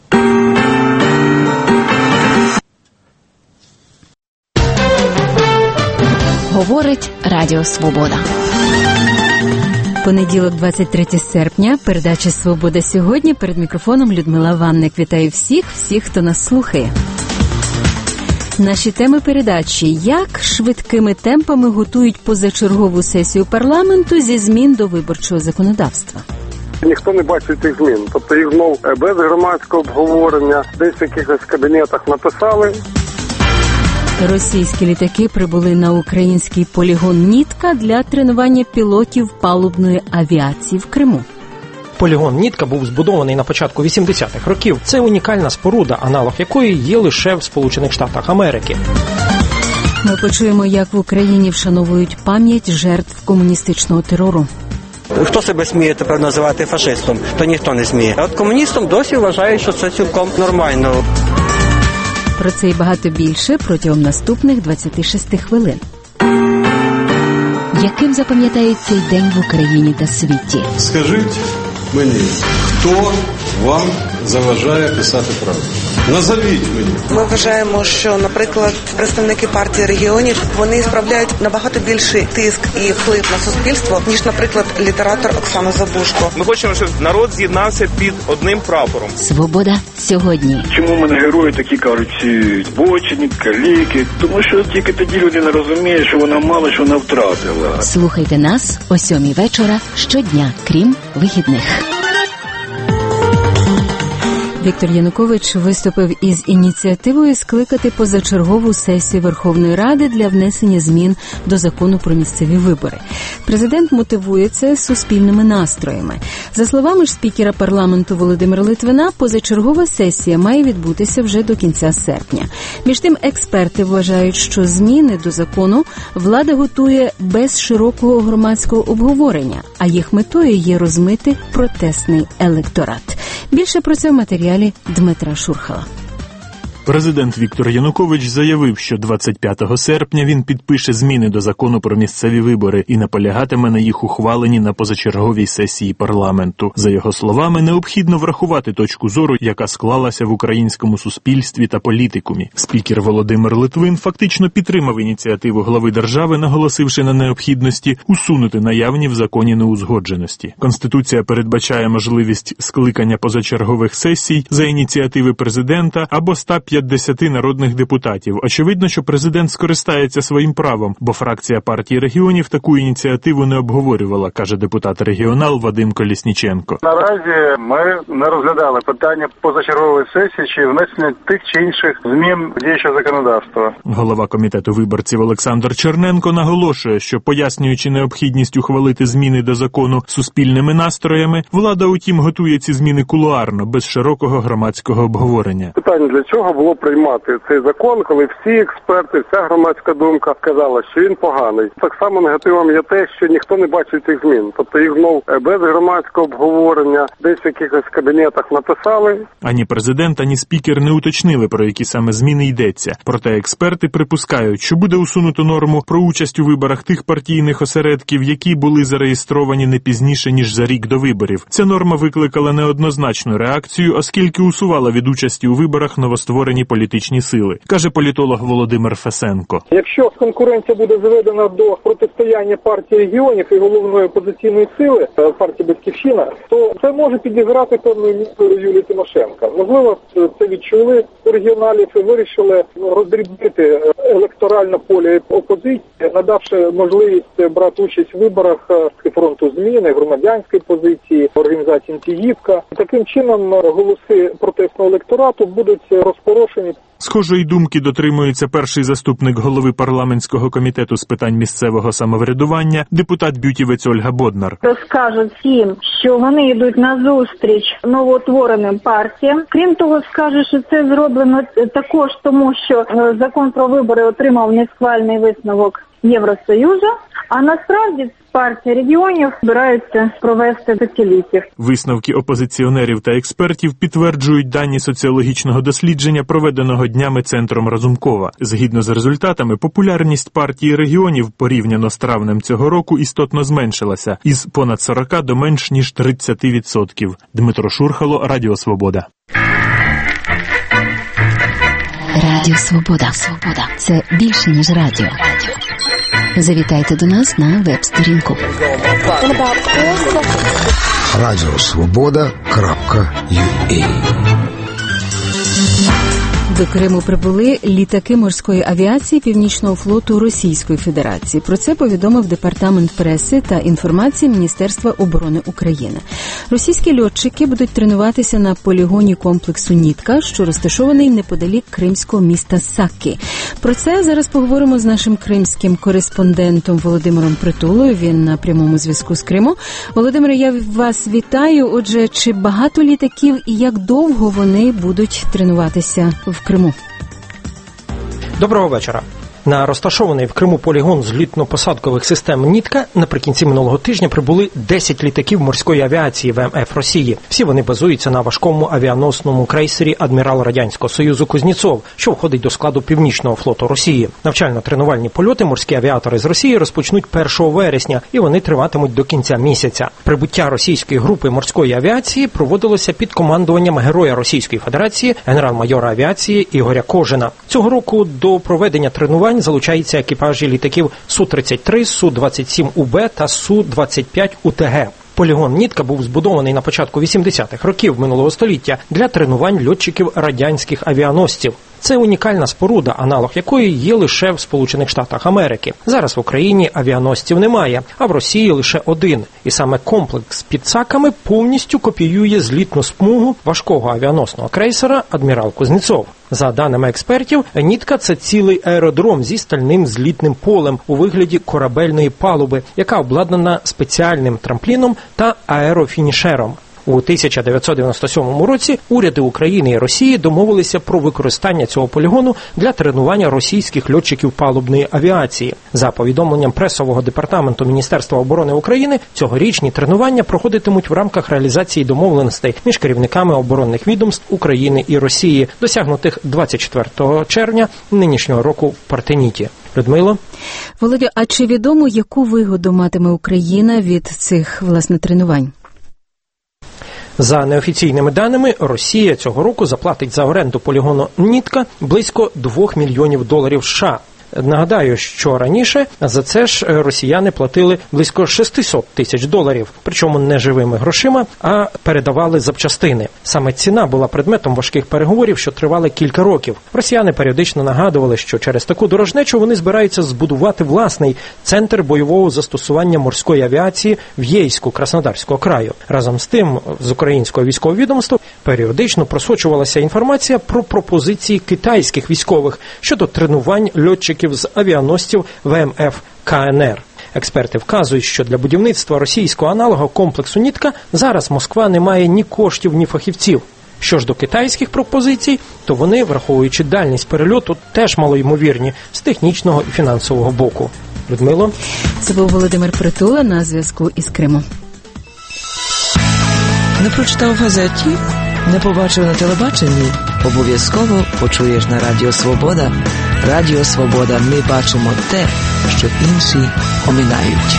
Говорить Радіо Свобода. Понеділок, двадцять третє серпня, передача «Свобода сьогодні». Перед мікрофоном Людмила Ванник. Вітаю всіх, всіх, хто нас слухає. Наші теми передачі. Як швидкими темпами готують позачергову сесію парламенту зі змін до виборчого законодавства? Ніхто не бачить цих змін. Тобто їх знов без громадського обговорення, десь в якихось кабінетах написали. Російські літаки прибули на український полігон «Нітка» для тренування пілотів палубної авіації в Криму. Полігон «Нітка» був збудований на початку вісімдесятих років. Це унікальна споруда, аналог якої є лише в Сполучених Штатах Америки. Ми почуємо, як в Україні вшановують пам'ять жертв комуністичного терору. Хто себе сміє тепер називати фашистом, то ніхто не сміє. А от комуністом досі вважають, що це цілком нормально. Про це і багато більше протягом наступних двадцяти шести хвилин. Яким запам'ятає цей день в Україні та світі? Скажіть мені, хто вам заважає писати правду? Назовіть мені. Ми вважаємо, що, наприклад, представники партії регіонів, вони справляють набагато більший тиск і вплив на суспільство, ніж, наприклад, літератор Оксана Забушко. Ми хочемо, щоб народ з'єднався під одним прапором. Свобода сьогодні. Чому в мене герої такі, кажуть, збочені, каліки? Тому що тільки тоді людина розуміє, що вона мало що вона втратила. Слухайте нас о сьомій вечора щодня, крім вихідних. Віктор Янукович виступив із ініціативою скликати позачергову сесію Верховної Ради для внесення змін до закону про місцеві вибори. Президент мотивує це суспільними настроями. За словами ж спікера парламенту Володимира Литвина, позачергова сесія має відбутися вже до кінця серпня. Між тим, експерти вважають, що зміни до закону влада готує без широкого громадського обговорення, а їх метою є розмити протестний електорат. Більше про це в матеріалі Дмитра Шурхала. Президент Віктор Янукович заявив, що двадцять п'ятого серпня він підпише зміни до закону про місцеві вибори і наполягатиме на їх ухваленні на позачерговій сесії парламенту. За його словами, необхідно врахувати точку зору, яка склалася в українському суспільстві та політикумі. Спікер Володимир Литвин фактично підтримав ініціативу глави держави, наголосивши на необхідності усунути наявні в законі неузгодженості. Конституція передбачає можливість скликання позачергових сесій за ініціативи президента або ста п'ятдесяти народних депутатів. Очевидно, що президент скористається своїм правом, бо фракція партії регіонів таку ініціативу не обговорювала, каже депутат-регіонал Вадим Колісніченко. Наразі ми не розглядали питання позачергової сесії чи внесення тих чи інших змін в діюче законодавство. Голова комітету виборців Олександр Черненко наголошує, що, пояснюючи необхідність ухвалити зміни до закону суспільними настроями, влада, утім, готує ці зміни кулуарно, без широкого громадського обговорення. Питання для чого було приймати цей закон, коли всі експерти, вся громадська думка казала, що він поганий. Так само негативом є те, що ніхто не бачить цих змін. Тобто їх знов без громадського обговорення десь в якихось кабінетах написали. Ані президент, ані спікер не уточнили, про які саме зміни йдеться. Проте експерти припускають, що буде усунуто норму про участь у виборах тих партійних осередків, які були зареєстровані не пізніше, ніж за рік до виборів. Ця норма викликала неоднозначну реакцію, оскільки усувала від участі у виборах новостворені політичні сили, каже політолог Володимир Фесенко. Якщо конкуренція буде заведена до протистояння партії регіонів і головної опозиційної сили партії «Батьківщина», то це може підіграти певною мірою Юлії Тимошенко. Можливо, це відчули у регіоналів і вирішили роздрібнити електоральне поле опозиції, надавши можливість брати участь в виборах фронту зміни, громадянської позиції, організації «Антигівка». Таким чином голоси протестного електорату будуть розпорошені. Схожої думки дотримується перший заступник голови парламентського комітету з питань місцевого самоврядування, депутат-бютівець Ольга Боднар. Скажуть всім, що вони йдуть на зустріч новоутвореним партіям. Крім того, скажуть, що це зроблено також тому, що закон про вибори отримав несхвальний висновок Євросоюзу, а насправді партія регіонів збираються провести десятиліття. Висновки опозиціонерів та експертів підтверджують дані соціологічного дослідження, проведеного днями Центром Разумкова. Згідно з результатами, популярність партії регіонів порівняно з травнем цього року істотно зменшилася – із понад сорока до менш ніж тридцяти відсотків. Дмитро Шурхало, Радіо Свобода. Радіо Свобода. Свобода. Це більше, ніж радіо. Завітайте до нас на веб-сторінку. радіосвобода крапка ю а. До Криму прибули літаки морської авіації Північного флоту Російської Федерації. Про це повідомив Департамент преси та інформації Міністерства оборони України. Російські льотчики будуть тренуватися на полігоні комплексу «Нітка», що розташований неподалік кримського міста Саккі. Про це зараз поговоримо з нашим кримським кореспондентом Володимиром Притулою. Він на прямому зв'язку з Криму. Володимире, я вас вітаю. Отже, чи багато літаків і як довго вони будуть тренуватися в Криму? Доброго вечора. На розташований в Криму полігон злітно-посадкових систем «Нітка» наприкінці минулого тижня прибули десять літаків морської авіації ВМФ Росії. Всі вони базуються на важкому авіаносному крейсері «Адмірал Радянського Союзу» Кузнєцов, що входить до складу Північного флоту Росії. Навчально-тренувальні польоти морські авіатори з Росії розпочнуть першого вересня, і вони триватимуть до кінця місяця. Прибуття російської групи морської авіації проводилося під командуванням героя Російської Федерації, генерал-майора авіації Ігоря Кожина. Цього року до проведення тренувань залучаються екіпажі літаків Су тридцять три, Су двадцять сім У Б та Су двадцять п'ять У Т Г. Полігон «Нітка» був збудований на початку вісімдесятих років минулого століття для тренувань льотчиків радянських авіаносців. Це унікальна споруда, аналог якої є лише в Сполучених Штатах Америки. Зараз в Україні авіаносців немає, а в Росії лише один. І саме комплекс з підсаками повністю копіює злітну смугу важкого авіаносного крейсера «Адмірал Кузнєцов». За даними експертів, «Нітка» – це цілий аеродром зі стальним злітним полем у вигляді корабельної палуби, яка обладнана спеціальним трампліном та аерофінішером. У тисяча дев'ятсот дев'яносто сьомому році уряди України і Росії домовилися про використання цього полігону для тренування російських льотчиків палубної авіації. За повідомленням пресового департаменту Міністерства оборони України, цьогорічні тренування проходитимуть в рамках реалізації домовленостей між керівниками оборонних відомств України і Росії, досягнутих двадцять четвертого червня нинішнього року в Партеніті. Людмило? Володя, а чи відомо, яку вигоду матиме Україна від цих, власне, тренувань? За неофіційними даними, Росія цього року заплатить за оренду полігону «Нітка» близько двох мільйонів доларів США. Нагадаю, що раніше за це ж росіяни платили близько шістсот тисяч доларів, причому не живими грошима, а передавали запчастини. Саме ціна була предметом важких переговорів, що тривали кілька років. Росіяни періодично нагадували, що через таку дорожнечу вони збираються збудувати власний центр бойового застосування морської авіації в Єйську Краснодарського краю. Разом з тим, з українського військового відомства періодично просочувалася інформація про пропозиції китайських військових щодо тренувань льотчиків з авіаносців ВМФ К Н Р. Експерти вказують, що для будівництва російського аналога комплексу «Нітка» зараз Москва не має ні коштів, ні фахівців. Що ж до китайських пропозицій, то вони, враховуючи дальність перельоту, теж малоймовірні з технічного і фінансового боку. Людмило? Це був Володимир Притула на зв'язку із Криму. Не прочитав в газеті? Не побачив на телебаченні? Обов'язково почуєш на Радіо Свобода. Радіо Свобода. Ми бачимо те, що інші оминають.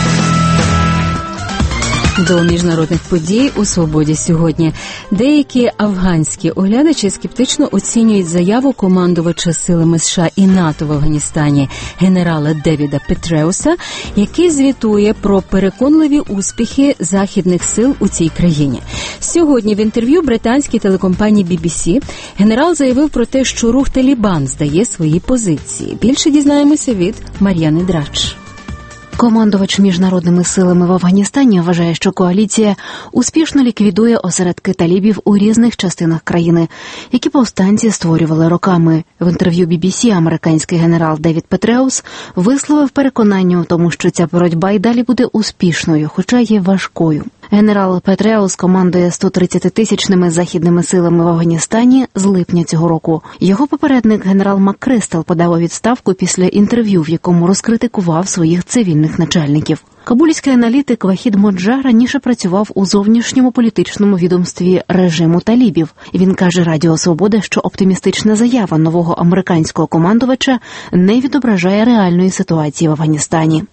До міжнародних подій у «Свободі» сьогодні. Деякі афганські оглядачі скептично оцінюють заяву командувача силами США і НАТО в Афганістані генерала Девіда Петреуса, який звітує про переконливі успіхи західних сил у цій країні. Сьогодні в інтерв'ю британській телекомпанії бі бі сі генерал заявив про те, що рух «Талібан» здає свої позиції. Більше дізнаємося від Мар'яни Драч. Командувач міжнародними силами в Афганістані вважає, що коаліція успішно ліквідує осередки талібів у різних частинах країни, які повстанці створювали роками. В інтерв'ю бі бі сі американський генерал Девід Петреус висловив переконання у тому, що ця боротьба й далі буде успішною, хоча є важкою. Генерал Петреус командує сто тридцятитисячними західними силами в Афганістані з липня цього року. Його попередник генерал МакКристал подав у відставку після інтерв'ю, в якому розкритикував своїх цивільних начальників. Кабульський аналітик Вахід Моджа раніше працював у зовнішньому політичному відомстві режиму талібів. Він каже Радіо Свобода, що оптимістична заява нового американського командувача не відображає реальної ситуації в Афганістані.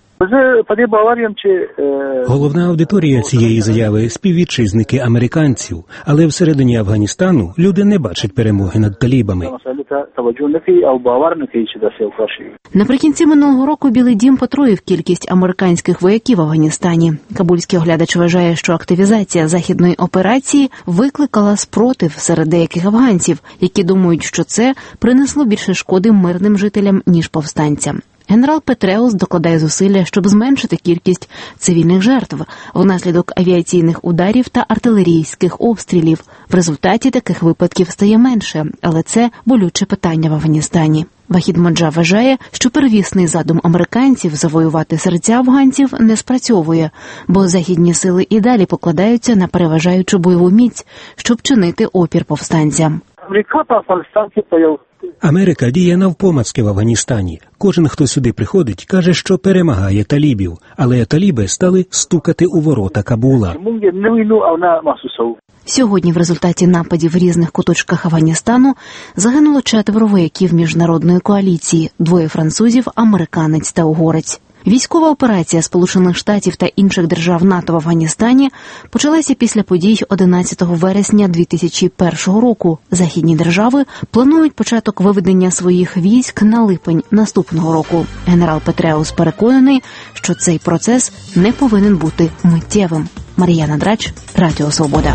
Головна аудиторія цієї заяви – співвітчизники американців, але всередині Афганістану люди не бачать перемоги над талібами. Наприкінці минулого року Білий дім потроїв кількість американських вояків в Афганістані. Кабульський оглядач вважає, що активізація західної операції викликала спротив серед деяких афганців, які думають, що це принесло більше шкоди мирним жителям, ніж повстанцям. Генерал Петреус докладає зусилля, щоб зменшити кількість цивільних жертв внаслідок авіаційних ударів та артилерійських обстрілів. В результаті таких випадків стає менше, але це болюче питання в Афганістані. Вахід Моджа вважає, що первісний задум американців завоювати серця афганців не спрацьовує, бо західні сили і далі покладаються на переважаючу бойову міць, щоб чинити опір повстанцям. Америка діє навпомацки в Афганістані. Кожен, хто сюди приходить, каже, що перемагає талібів, але таліби стали стукати у ворота Кабула. Сьогодні в результаті нападів в різних куточках Афганістану загинуло четверо вояків міжнародної коаліції, двоє французів, американець та угорець. Військова операція Сполучених Штатів та інших держав НАТО в Афганістані почалася після подій одинадцятого вересня дві тисячі першого року. Західні держави планують початок виведення своїх військ на липень наступного року. Генерал Петреус переконаний, що цей процес не повинен бути миттєвим. Мар'яна Драч, Радіо Свобода.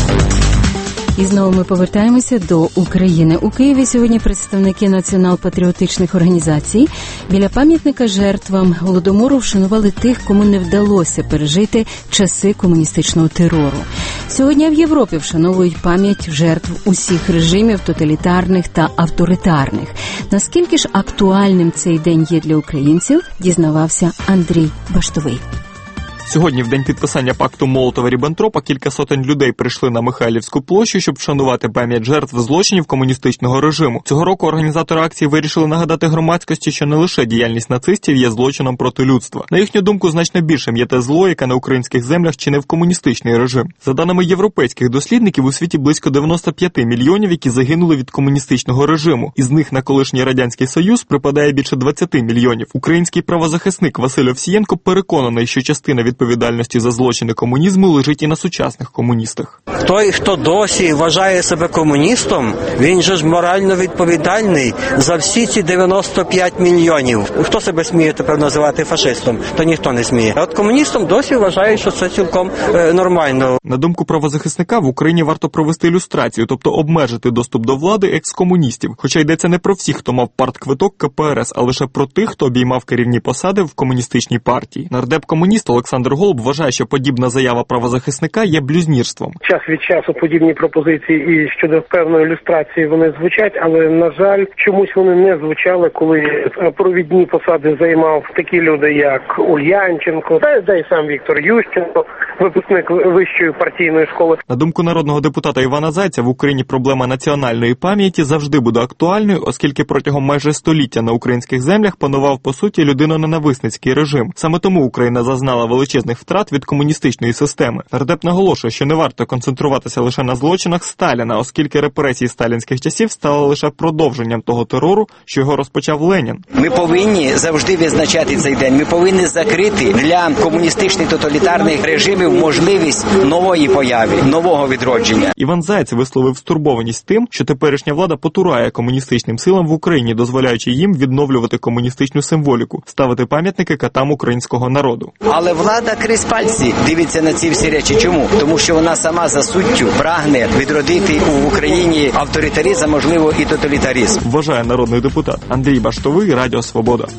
І знову ми повертаємося до України. У Києві сьогодні представники націонал-патріотичних організацій біля пам'ятника жертвам Голодомору вшанували тих, кому не вдалося пережити часи комуністичного терору. Сьогодні в Європі вшановують пам'ять жертв усіх режимів тоталітарних та авторитарних. Наскільки ж актуальним цей день є для українців, дізнавався Андрій Баштовий. Сьогодні, в день підписання пакту Молотова-Ріббентропа, кілька сотень людей прийшли на Михайлівську площу, щоб вшанувати пам'ять жертв злочинів комуністичного режиму. Цього року організатори акції вирішили нагадати громадськості, що не лише діяльність нацистів є злочином проти людства. На їхню думку, значно більшим є те зло, яке на українських землях чинив комуністичний режим. За даними європейських дослідників, у світі близько дев'яносто п'ять мільйонів, які загинули від комуністичного режиму. Із них на колишній Радянський Союз припадає більше двадцять мільйонів. Український правозахисник Василь Овсієнко переконаний, що частина від відповідальності за злочини комунізму лежить і на сучасних комуністах. Той, хто досі вважає себе комуністом, він же ж морально відповідальний за всі ці дев'яносто п'ять мільйонів. Хто себе сміє тепер називати фашистом? То ніхто не сміє. А от комуністом досі вважають, що це цілком е, нормально. На думку правозахисника, в Україні варто провести люстрацію, тобто обмежити доступ до влади екскомуністів. Хоча йдеться не про всіх, хто мав партквиток ка пе ер ес, а лише про тих, хто обіймав керівні посади в комуністичній партії. Нардеп-комуніст Олександр Голуб вважає, що подібна заява правозахисника є блюзнірством. Час від часу подібні пропозиції і щодо певної ілюстрації вони звучать, але, на жаль, чомусь вони не звучали, коли провідні посади займав такі люди, як Ульянченко, та, та й сам Віктор Ющенко, випускник вищої партійної школи. На думку народного депутата Івана Зайця, в Україні проблема національної пам'яті завжди буде актуальною, оскільки протягом майже століття на українських землях панував, по суті, людиноненависницький режим. Саме тому Україна зазнала величезних втрат від комуністичної системи. Нардеп наголошує, що не варто концентруватися лише на злочинах Сталіна, оскільки репресії сталінських часів стали лише продовженням того терору, що його розпочав Ленін. Ми повинні завжди відзначати цей день. Ми повинні закрити для комуністичних тоталітарних режимів можливість нової появи, нового відродження. Іван Зайць висловив стурбованість тим, що теперішня влада потурає комуністичним силам в Україні, дозволяючи їм відновлювати комуністичну символіку, ставити пам'ятники катам українського народу. Але влада крізь пальці дивиться на ці всі речі. Чому? Тому що вона сама за суттю прагне відродити в Україні авторитаризм, можливо, і тоталітаризм. Вважає народний депутат Андрій Баштовий, Радіо Свобода.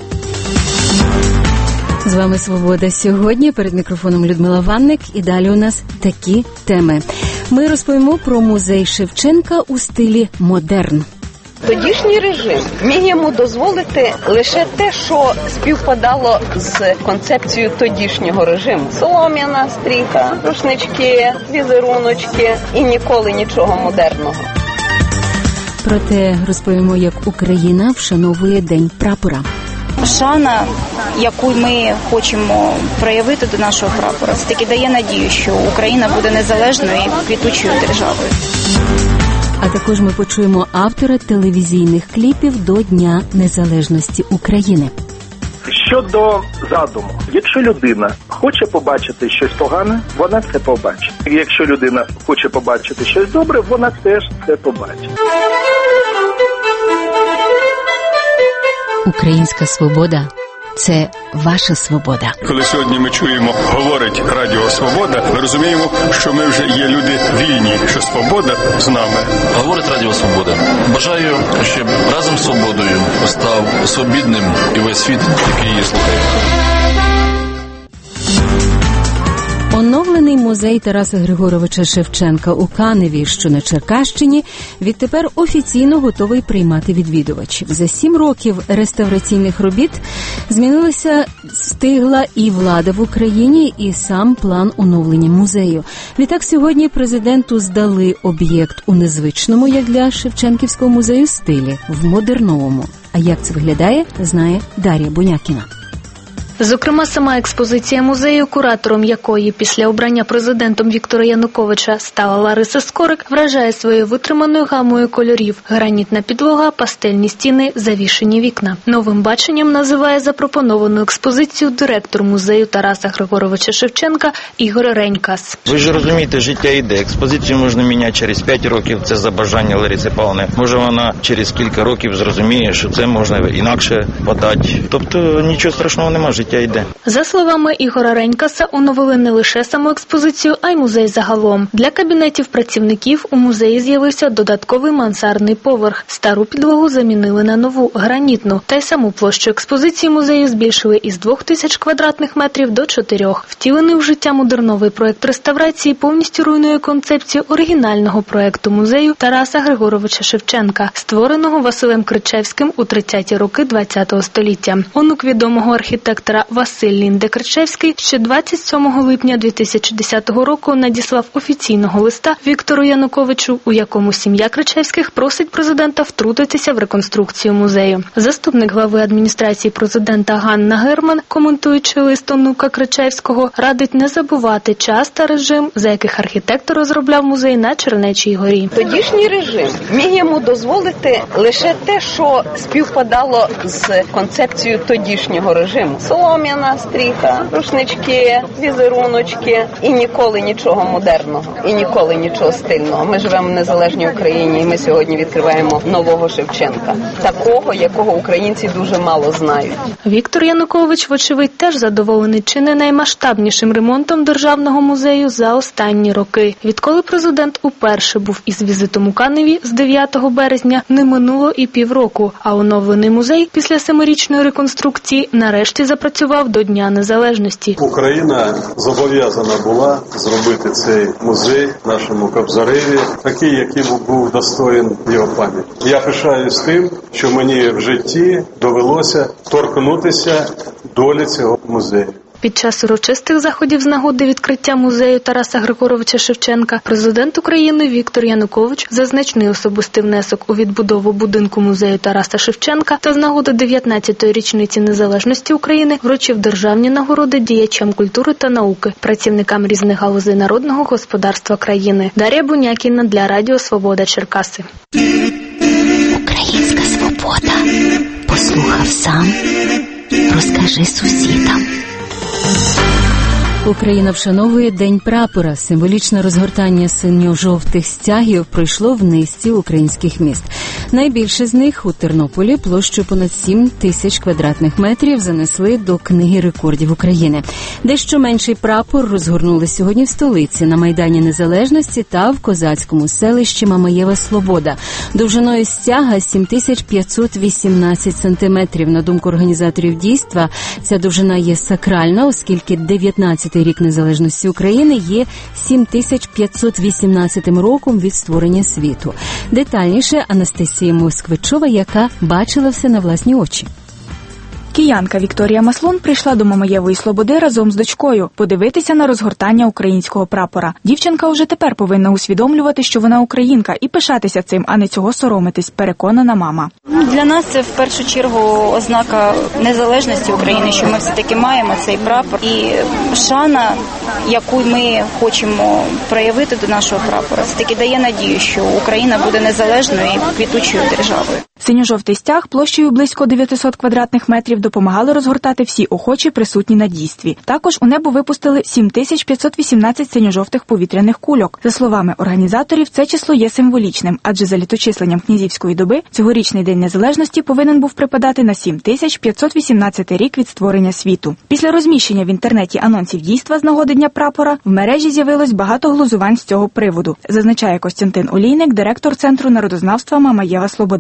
З вами «Свобода» сьогодні. Перед мікрофоном Людмила Ванник. І далі у нас такі теми. Ми розповімо про музей Шевченка у стилі модерн. Тодішній режим міг йому дозволити лише те, що співпадало з концепцією тодішнього режиму. Солом'яна стріха, рушнички, візеруночки і ніколи нічого модерного. Проте розповімо, як Україна вшановує День прапора. Шана, яку ми хочемо проявити до нашого прапора, це таки дає надію, що Україна буде незалежною і квітучою державою. А також ми почуємо автора телевізійних кліпів до Дня Незалежності України. Щодо задуму, якщо людина хоче побачити щось погане, вона це побачить. Якщо людина хоче побачити щось добре, вона теж це побачить. Українська свобода – це ваша свобода. Коли сьогодні ми чуємо, говорить Радіо Свобода, ми розуміємо, що ми вже є люди вільні, що свобода з нами. Говорить Радіо Свобода. Бажаю, щоб разом з свободою став свобідним і весь світ, який її слухає. Оновлений Умовлений музей Тараса Григоровича Шевченка у Каневі, що на Черкащині, відтепер офіційно готовий приймати відвідувачів. За сім років реставраційних робіт змінилася стигла і влада в Україні, і сам план оновлення музею. Відтак сьогодні президенту здали об'єкт у незвичному, як для Шевченківського музею, стилі, в модерновому. А як це виглядає, знає Дар'я Бунякіна. Зокрема, сама експозиція музею, куратором якої після обрання президентом Віктора Януковича стала Лариса Скорик, вражає своєю витриманою гамою кольорів: гранітна підлога, пастельні стіни, завішені вікна. Новим баченням називає запропоновану експозицію директор музею Тараса Григоровича Шевченка Ігор Ренькас. Ви ж розумієте, життя йде. Експозицію можна міняти через п'ять років, це за бажання Лариси Павлівни. Може, вона через кілька років зрозуміє, що це можна інакше подати. Тобто нічого страшного немає. Йде. За словами Ігора Ренькаса, оновили не лише саму експозицію, а й музей загалом. Для кабінетів працівників у музеї з'явився додатковий мансардний поверх. Стару підлогу замінили на нову, гранітну. Та й саму площу експозиції музею збільшили із двох тисяч квадратних метрів до чотирьох. Втілений в життя модерновий проєкт реставрації повністю руйнує концепцію оригінального проєкту музею Тараса Григоровича Шевченка, створеного Василем Кричевським у тридцяті роки ХХ століття. Онук відомого архітектора Василь Лінде-Кричевський ще двадцять сьомого липня дві тисячі десятого року надіслав офіційного листа Віктору Януковичу, у якому сім'я Кричевських просить президента втрутитися в реконструкцію музею. Заступник глави адміністрації президента Ганна Герман, коментуючи лист онука Кричевського, радить не забувати час та режим, за яких архітектор розробляв музей на Чернечій горі. Тодішній режим міг йому дозволити лише те, що співпадало з концепцією тодішнього режиму. Солом'яна стріха, рушнички, візеруночки і ніколи нічого модерного, і ніколи нічого стильного. Ми живемо в незалежній Україні, і ми сьогодні відкриваємо нового Шевченка, такого, якого українці дуже мало знають. Віктор Янукович, вочевидь, теж задоволений чи не наймасштабнішим ремонтом Державного музею за останні роки. Відколи президент уперше був із візитом у Каневі з дев'ятого березня, не минуло і півроку, а оновлений музей після семирічної реконструкції нарешті запрацював до Дня Незалежності. Україна зобов'язана була зробити цей музей нашому Кобзареві, такий, який був достоїн його пам'яті. Я пишаюсь тим, що мені в житті довелося торкнутися долі цього музею. Під час урочистих заходів з нагоди відкриття музею Тараса Григоровича Шевченка президент України Віктор Янукович за значний особистий внесок у відбудову будинку музею Тараса Шевченка та з нагоди дев'ятнадцятої річниці незалежності України вручив державні нагороди діячам культури та науки, працівникам різних галузей народного господарства країни. Дар'я Бунякіна для Радіо Свобода, Черкаси. Українська свобода. Послухав сам, розкажи сусідам. Україна вшановує День прапора. Символічне розгортання синьо-жовтих стягів пройшло в низці українських міст. Найбільше з них у Тернополі площу понад сім тисяч квадратних метрів занесли до Книги рекордів України. Дещо менший прапор розгорнули сьогодні в столиці, на Майдані Незалежності та в козацькому селищі Мамаєва Слобода. Довжиною стяга сім тисяч п'ятсот вісімнадцять сантиметрів. На думку організаторів дійства, ця довжина є сакральна, оскільки дев'ятнадцятий рік незалежності України є сім тисяч п'ятсот вісімнадцятим роком від створення світу. Детальніше Анастасія Москвичова, яка бачила все на власні очі. Киянка Вікторія Маслун прийшла до Мамаєвої Слободи разом з дочкою подивитися на розгортання українського прапора. Дівчинка уже тепер повинна усвідомлювати, що вона українка, і пишатися цим, а не цього соромитись, переконана мама. Для нас це в першу чергу ознака незалежності України, що ми все-таки маємо цей прапор. І шана, яку ми хочемо проявити до нашого прапора, все-таки дає надію, що Україна буде незалежною і квітучою державою. Синьо-жовтий стяг площею близько дев'ятисот квадратних метрів допомагали розгортати всі охочі, присутні на дійстві. Також у небо випустили сім тисяч п'ятсот вісімнадцять синьо-жовтих повітряних кульок. За словами організаторів, це число є символічним, адже за літочисленням князівської доби цьогорічний День Незалежності повинен був припадати на сім тисяч п'ятсот вісімнадцятий рік від створення світу. Після розміщення в інтернеті анонсів дійства з нагоди Дня прапора в мережі з'явилось багато глузувань з цього приводу, зазначає Костянтин Олійник, директор Центру народознавства Мамаєва Слобода.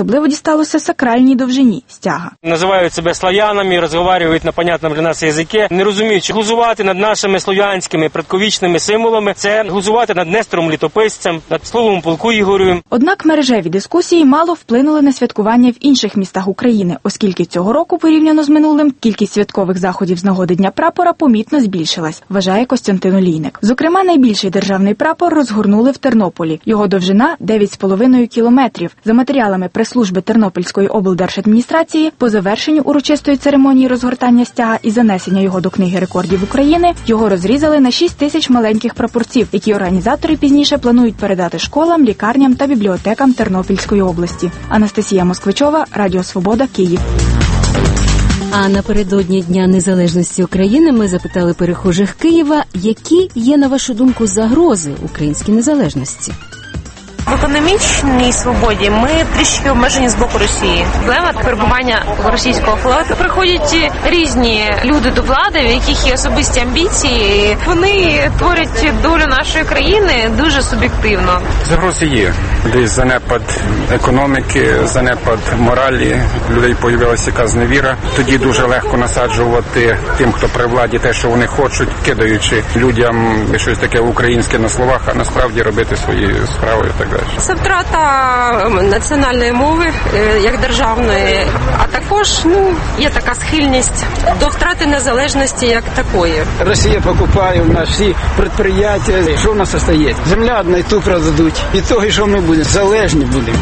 Особливо дісталося сакральній довжині стяга. Називають себе славянами, розмовляють на понятному для нас язикі, не розуміючи, глузувати над нашими слов'янськими предковічними символами – це глузувати над Нестором Літописцем, над словом полку Ігоревим. Однак мережеві дискусії мало вплинули на святкування в інших містах України, оскільки цього року, порівняно з минулим, кількість святкових заходів з нагоди Дня прапора помітно збільшилась, вважає Костянтин Олійник. Зокрема, найбільший державний прапор розгорнули в Тернополі. Його довжина – дев'ять з половиною кілометрів. За матеріалами прес-служби Тернопільської облдержадміністрації, по завершенню урочистої церемонії розгортання стяга і занесення його до Книги рекордів України, його розрізали на шість тисяч маленьких прапорців, які організатори пізніше планують передати школам, лікарням та бібліотекам Тернопільської області. Анастасія Москвичова, Радіо Свобода, Київ. А напередодні Дня Незалежності України ми запитали перехожих Києва, які є, на вашу думку, загрози українській незалежності. В економічній свободі ми трішки обмежені з боку Росії. Проблема перебування російського флоту. Приходять різні люди до влади, в яких є особисті амбіції. Вони творять долю нашої країни дуже суб'єктивно. Загрози є. Десь занепад економіки, занепад моралі. Людей появилася якась невіра. Тоді дуже легко насаджувати тим, хто при владі, те, що вони хочуть, кидаючи людям щось таке українське на словах, а насправді робити свої справи і так далі. Це втрата національної мови як державної, а також ну є така схильність до втрати незалежності як такої. Росія покупає у нас всі підприємства. Що в нас остається? Земля одна і ту продадуть. І того, що ми будемо залежні будемо.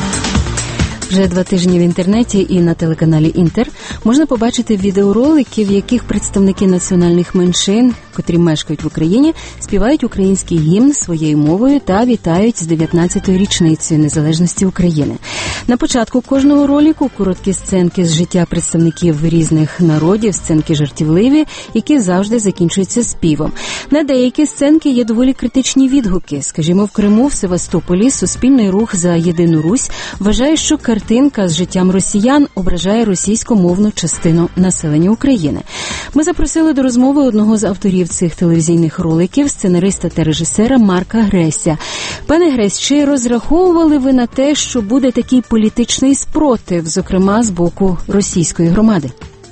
Вже два тижні в інтернеті і на телеканалі «Інтер» можна побачити відеоролики, в яких представники національних меншин, котрі мешкають в Україні, співають український гімн своєю мовою та вітають з дев'ятнадцятою річницею незалежності України. На початку кожного ролику короткі сценки з життя представників різних народів, сценки жартівливі, які завжди закінчуються співом. На деякі сценки є доволі критичні відгуки. Скажімо, в Криму, в Севастополі Суспільний рух за єдину Русь вважає, що картинка з життям росіян ображає російськомовну частину населення України. Ми запросили до розмови одного з авторів цих телевізійних роликів, сценариста та режисера Марка Греся. Пане Гресь, чи розраховували ви на те, що буде такий політичний спротив, зокрема з боку російської громади?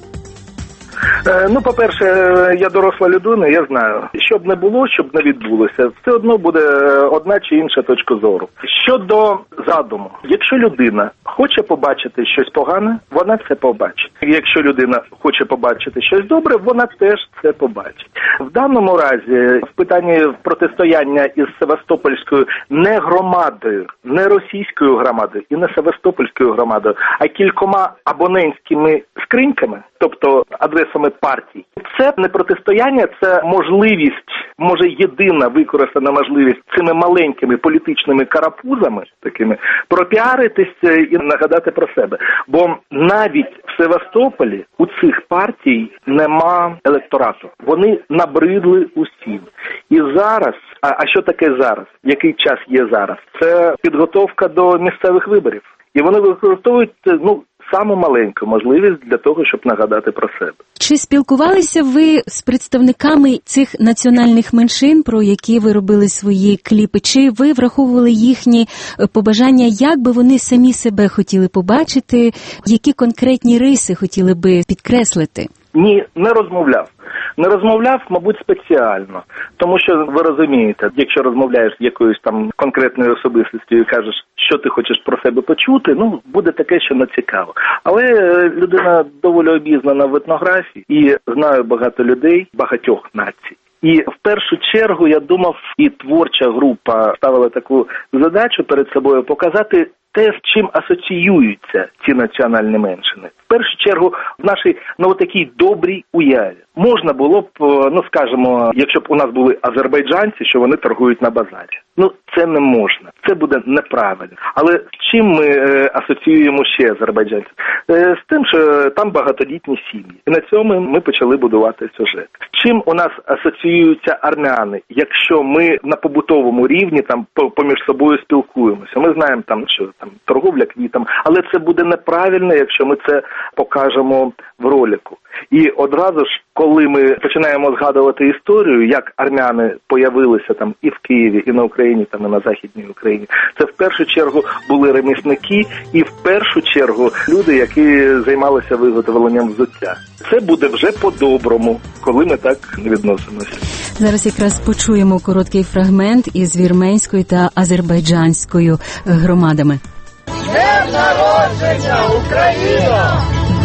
Ну, по-перше, я доросла людина, я знаю, що б не було, що б не відбулося, все одно буде одна чи інша точка зору. Щодо задуму, якщо людина хоче побачити щось погане, вона це побачить. Якщо людина хоче побачити щось добре, вона теж це побачить. В даному разі, в питанні протистояння із Севастопольською не громадою, не російською громадою і не Севастопольською громадою, а кількома абонентськими скриньками, тобто адресами партій. Це не протистояння, це можливість, може єдина використана можливість цими маленькими політичними карапузами, такими, пропіаритися і нагадати про себе. Бо навіть в Севастополі у цих партій нема електорату. Вони набридли усім. І зараз, а, а що таке зараз? Який час є зараз? Це підготовка до місцевих виборів. І вони використовують, ну, саму маленьку можливість для того, щоб нагадати про себе. Чи спілкувалися ви з представниками цих національних меншин, про які ви робили свої кліпи? Чи ви враховували їхні побажання, як би вони самі себе хотіли побачити, які конкретні риси хотіли би підкреслити? Ні, не розмовляв. Не розмовляв, мабуть, спеціально. Тому що, ви розумієте, якщо розмовляєш з якоюсь там конкретною особистістю і кажеш, що ти хочеш про себе почути, ну, буде таке, що не цікаво. Але людина доволі обізнана в етнографії і знаю багато людей, багатьох націй. І в першу чергу, я думав, і творча група ставила таку задачу перед собою показати те, з чим асоціюються ці національні меншини. В першу чергу, в нашій, ну, такій добрій уяві. Можна було б, ну, скажімо, якщо б у нас були азербайджанці, що вони торгують на базарі. Ну, це не можна. Це буде неправильно. Але з чим ми е, асоціюємо ще азербайджанців? Е, з тим, що там багатодітні сім'ї. І на цьому ми почали будувати сюжет. З чим у нас асоціюються армяни, якщо ми на побутовому рівні там поміж собою спілкуємося? Ми знаємо там, що там торговля квітами, але це буде неправильно, якщо ми це покажемо в ролику. І одразу ж, коли ми починаємо згадувати історію, як армяни появилися там і в Києві, і на Україні, там і на Західній Україні, це в першу чергу були ремісники і в першу чергу люди, які займалися виготовленням взуття. Це буде вже по-доброму, коли ми так відносимося. Зараз якраз почуємо короткий фрагмент із вірменською та азербайджанською громадами. Днем народження, Україна!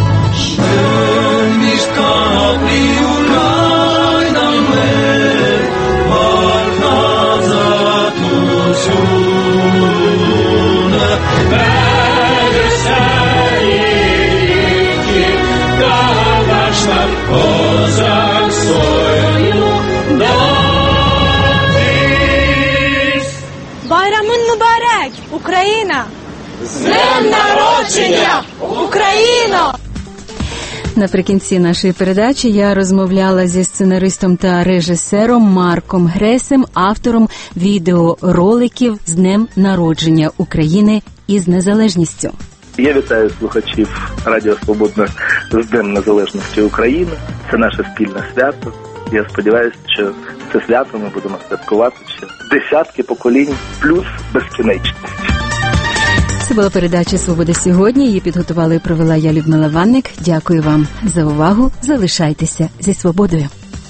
Байрамун Мубарак, Україна! З днем народження, Україно! Наприкінці нашої передачі я розмовляла зі сценаристом та режисером Марком Гресем, автором відеороликів з Днем народження України із незалежністю. Я вітаю слухачів Радіо Свобода з Днем Незалежності України. Це наше спільне свято. Я сподіваюся, що це свято ми будемо святкувати ще десятки поколінь плюс безкінечність. Це була передача «Свобода сьогодні». Її підготувала і провела я, Людмила Ванник. Дякую вам за увагу. Залишайтеся зі свободою.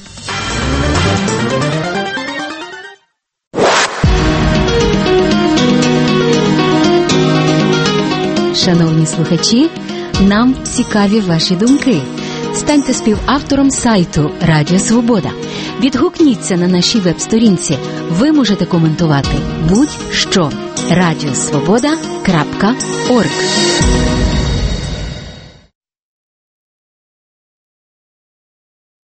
Шановні слухачі, нам цікаві ваші думки. Станьте співавтором сайту Радіо Свобода. Відгукніться на нашій веб-сторінці. Ви можете коментувати будь-що. радіосвобода крапка орг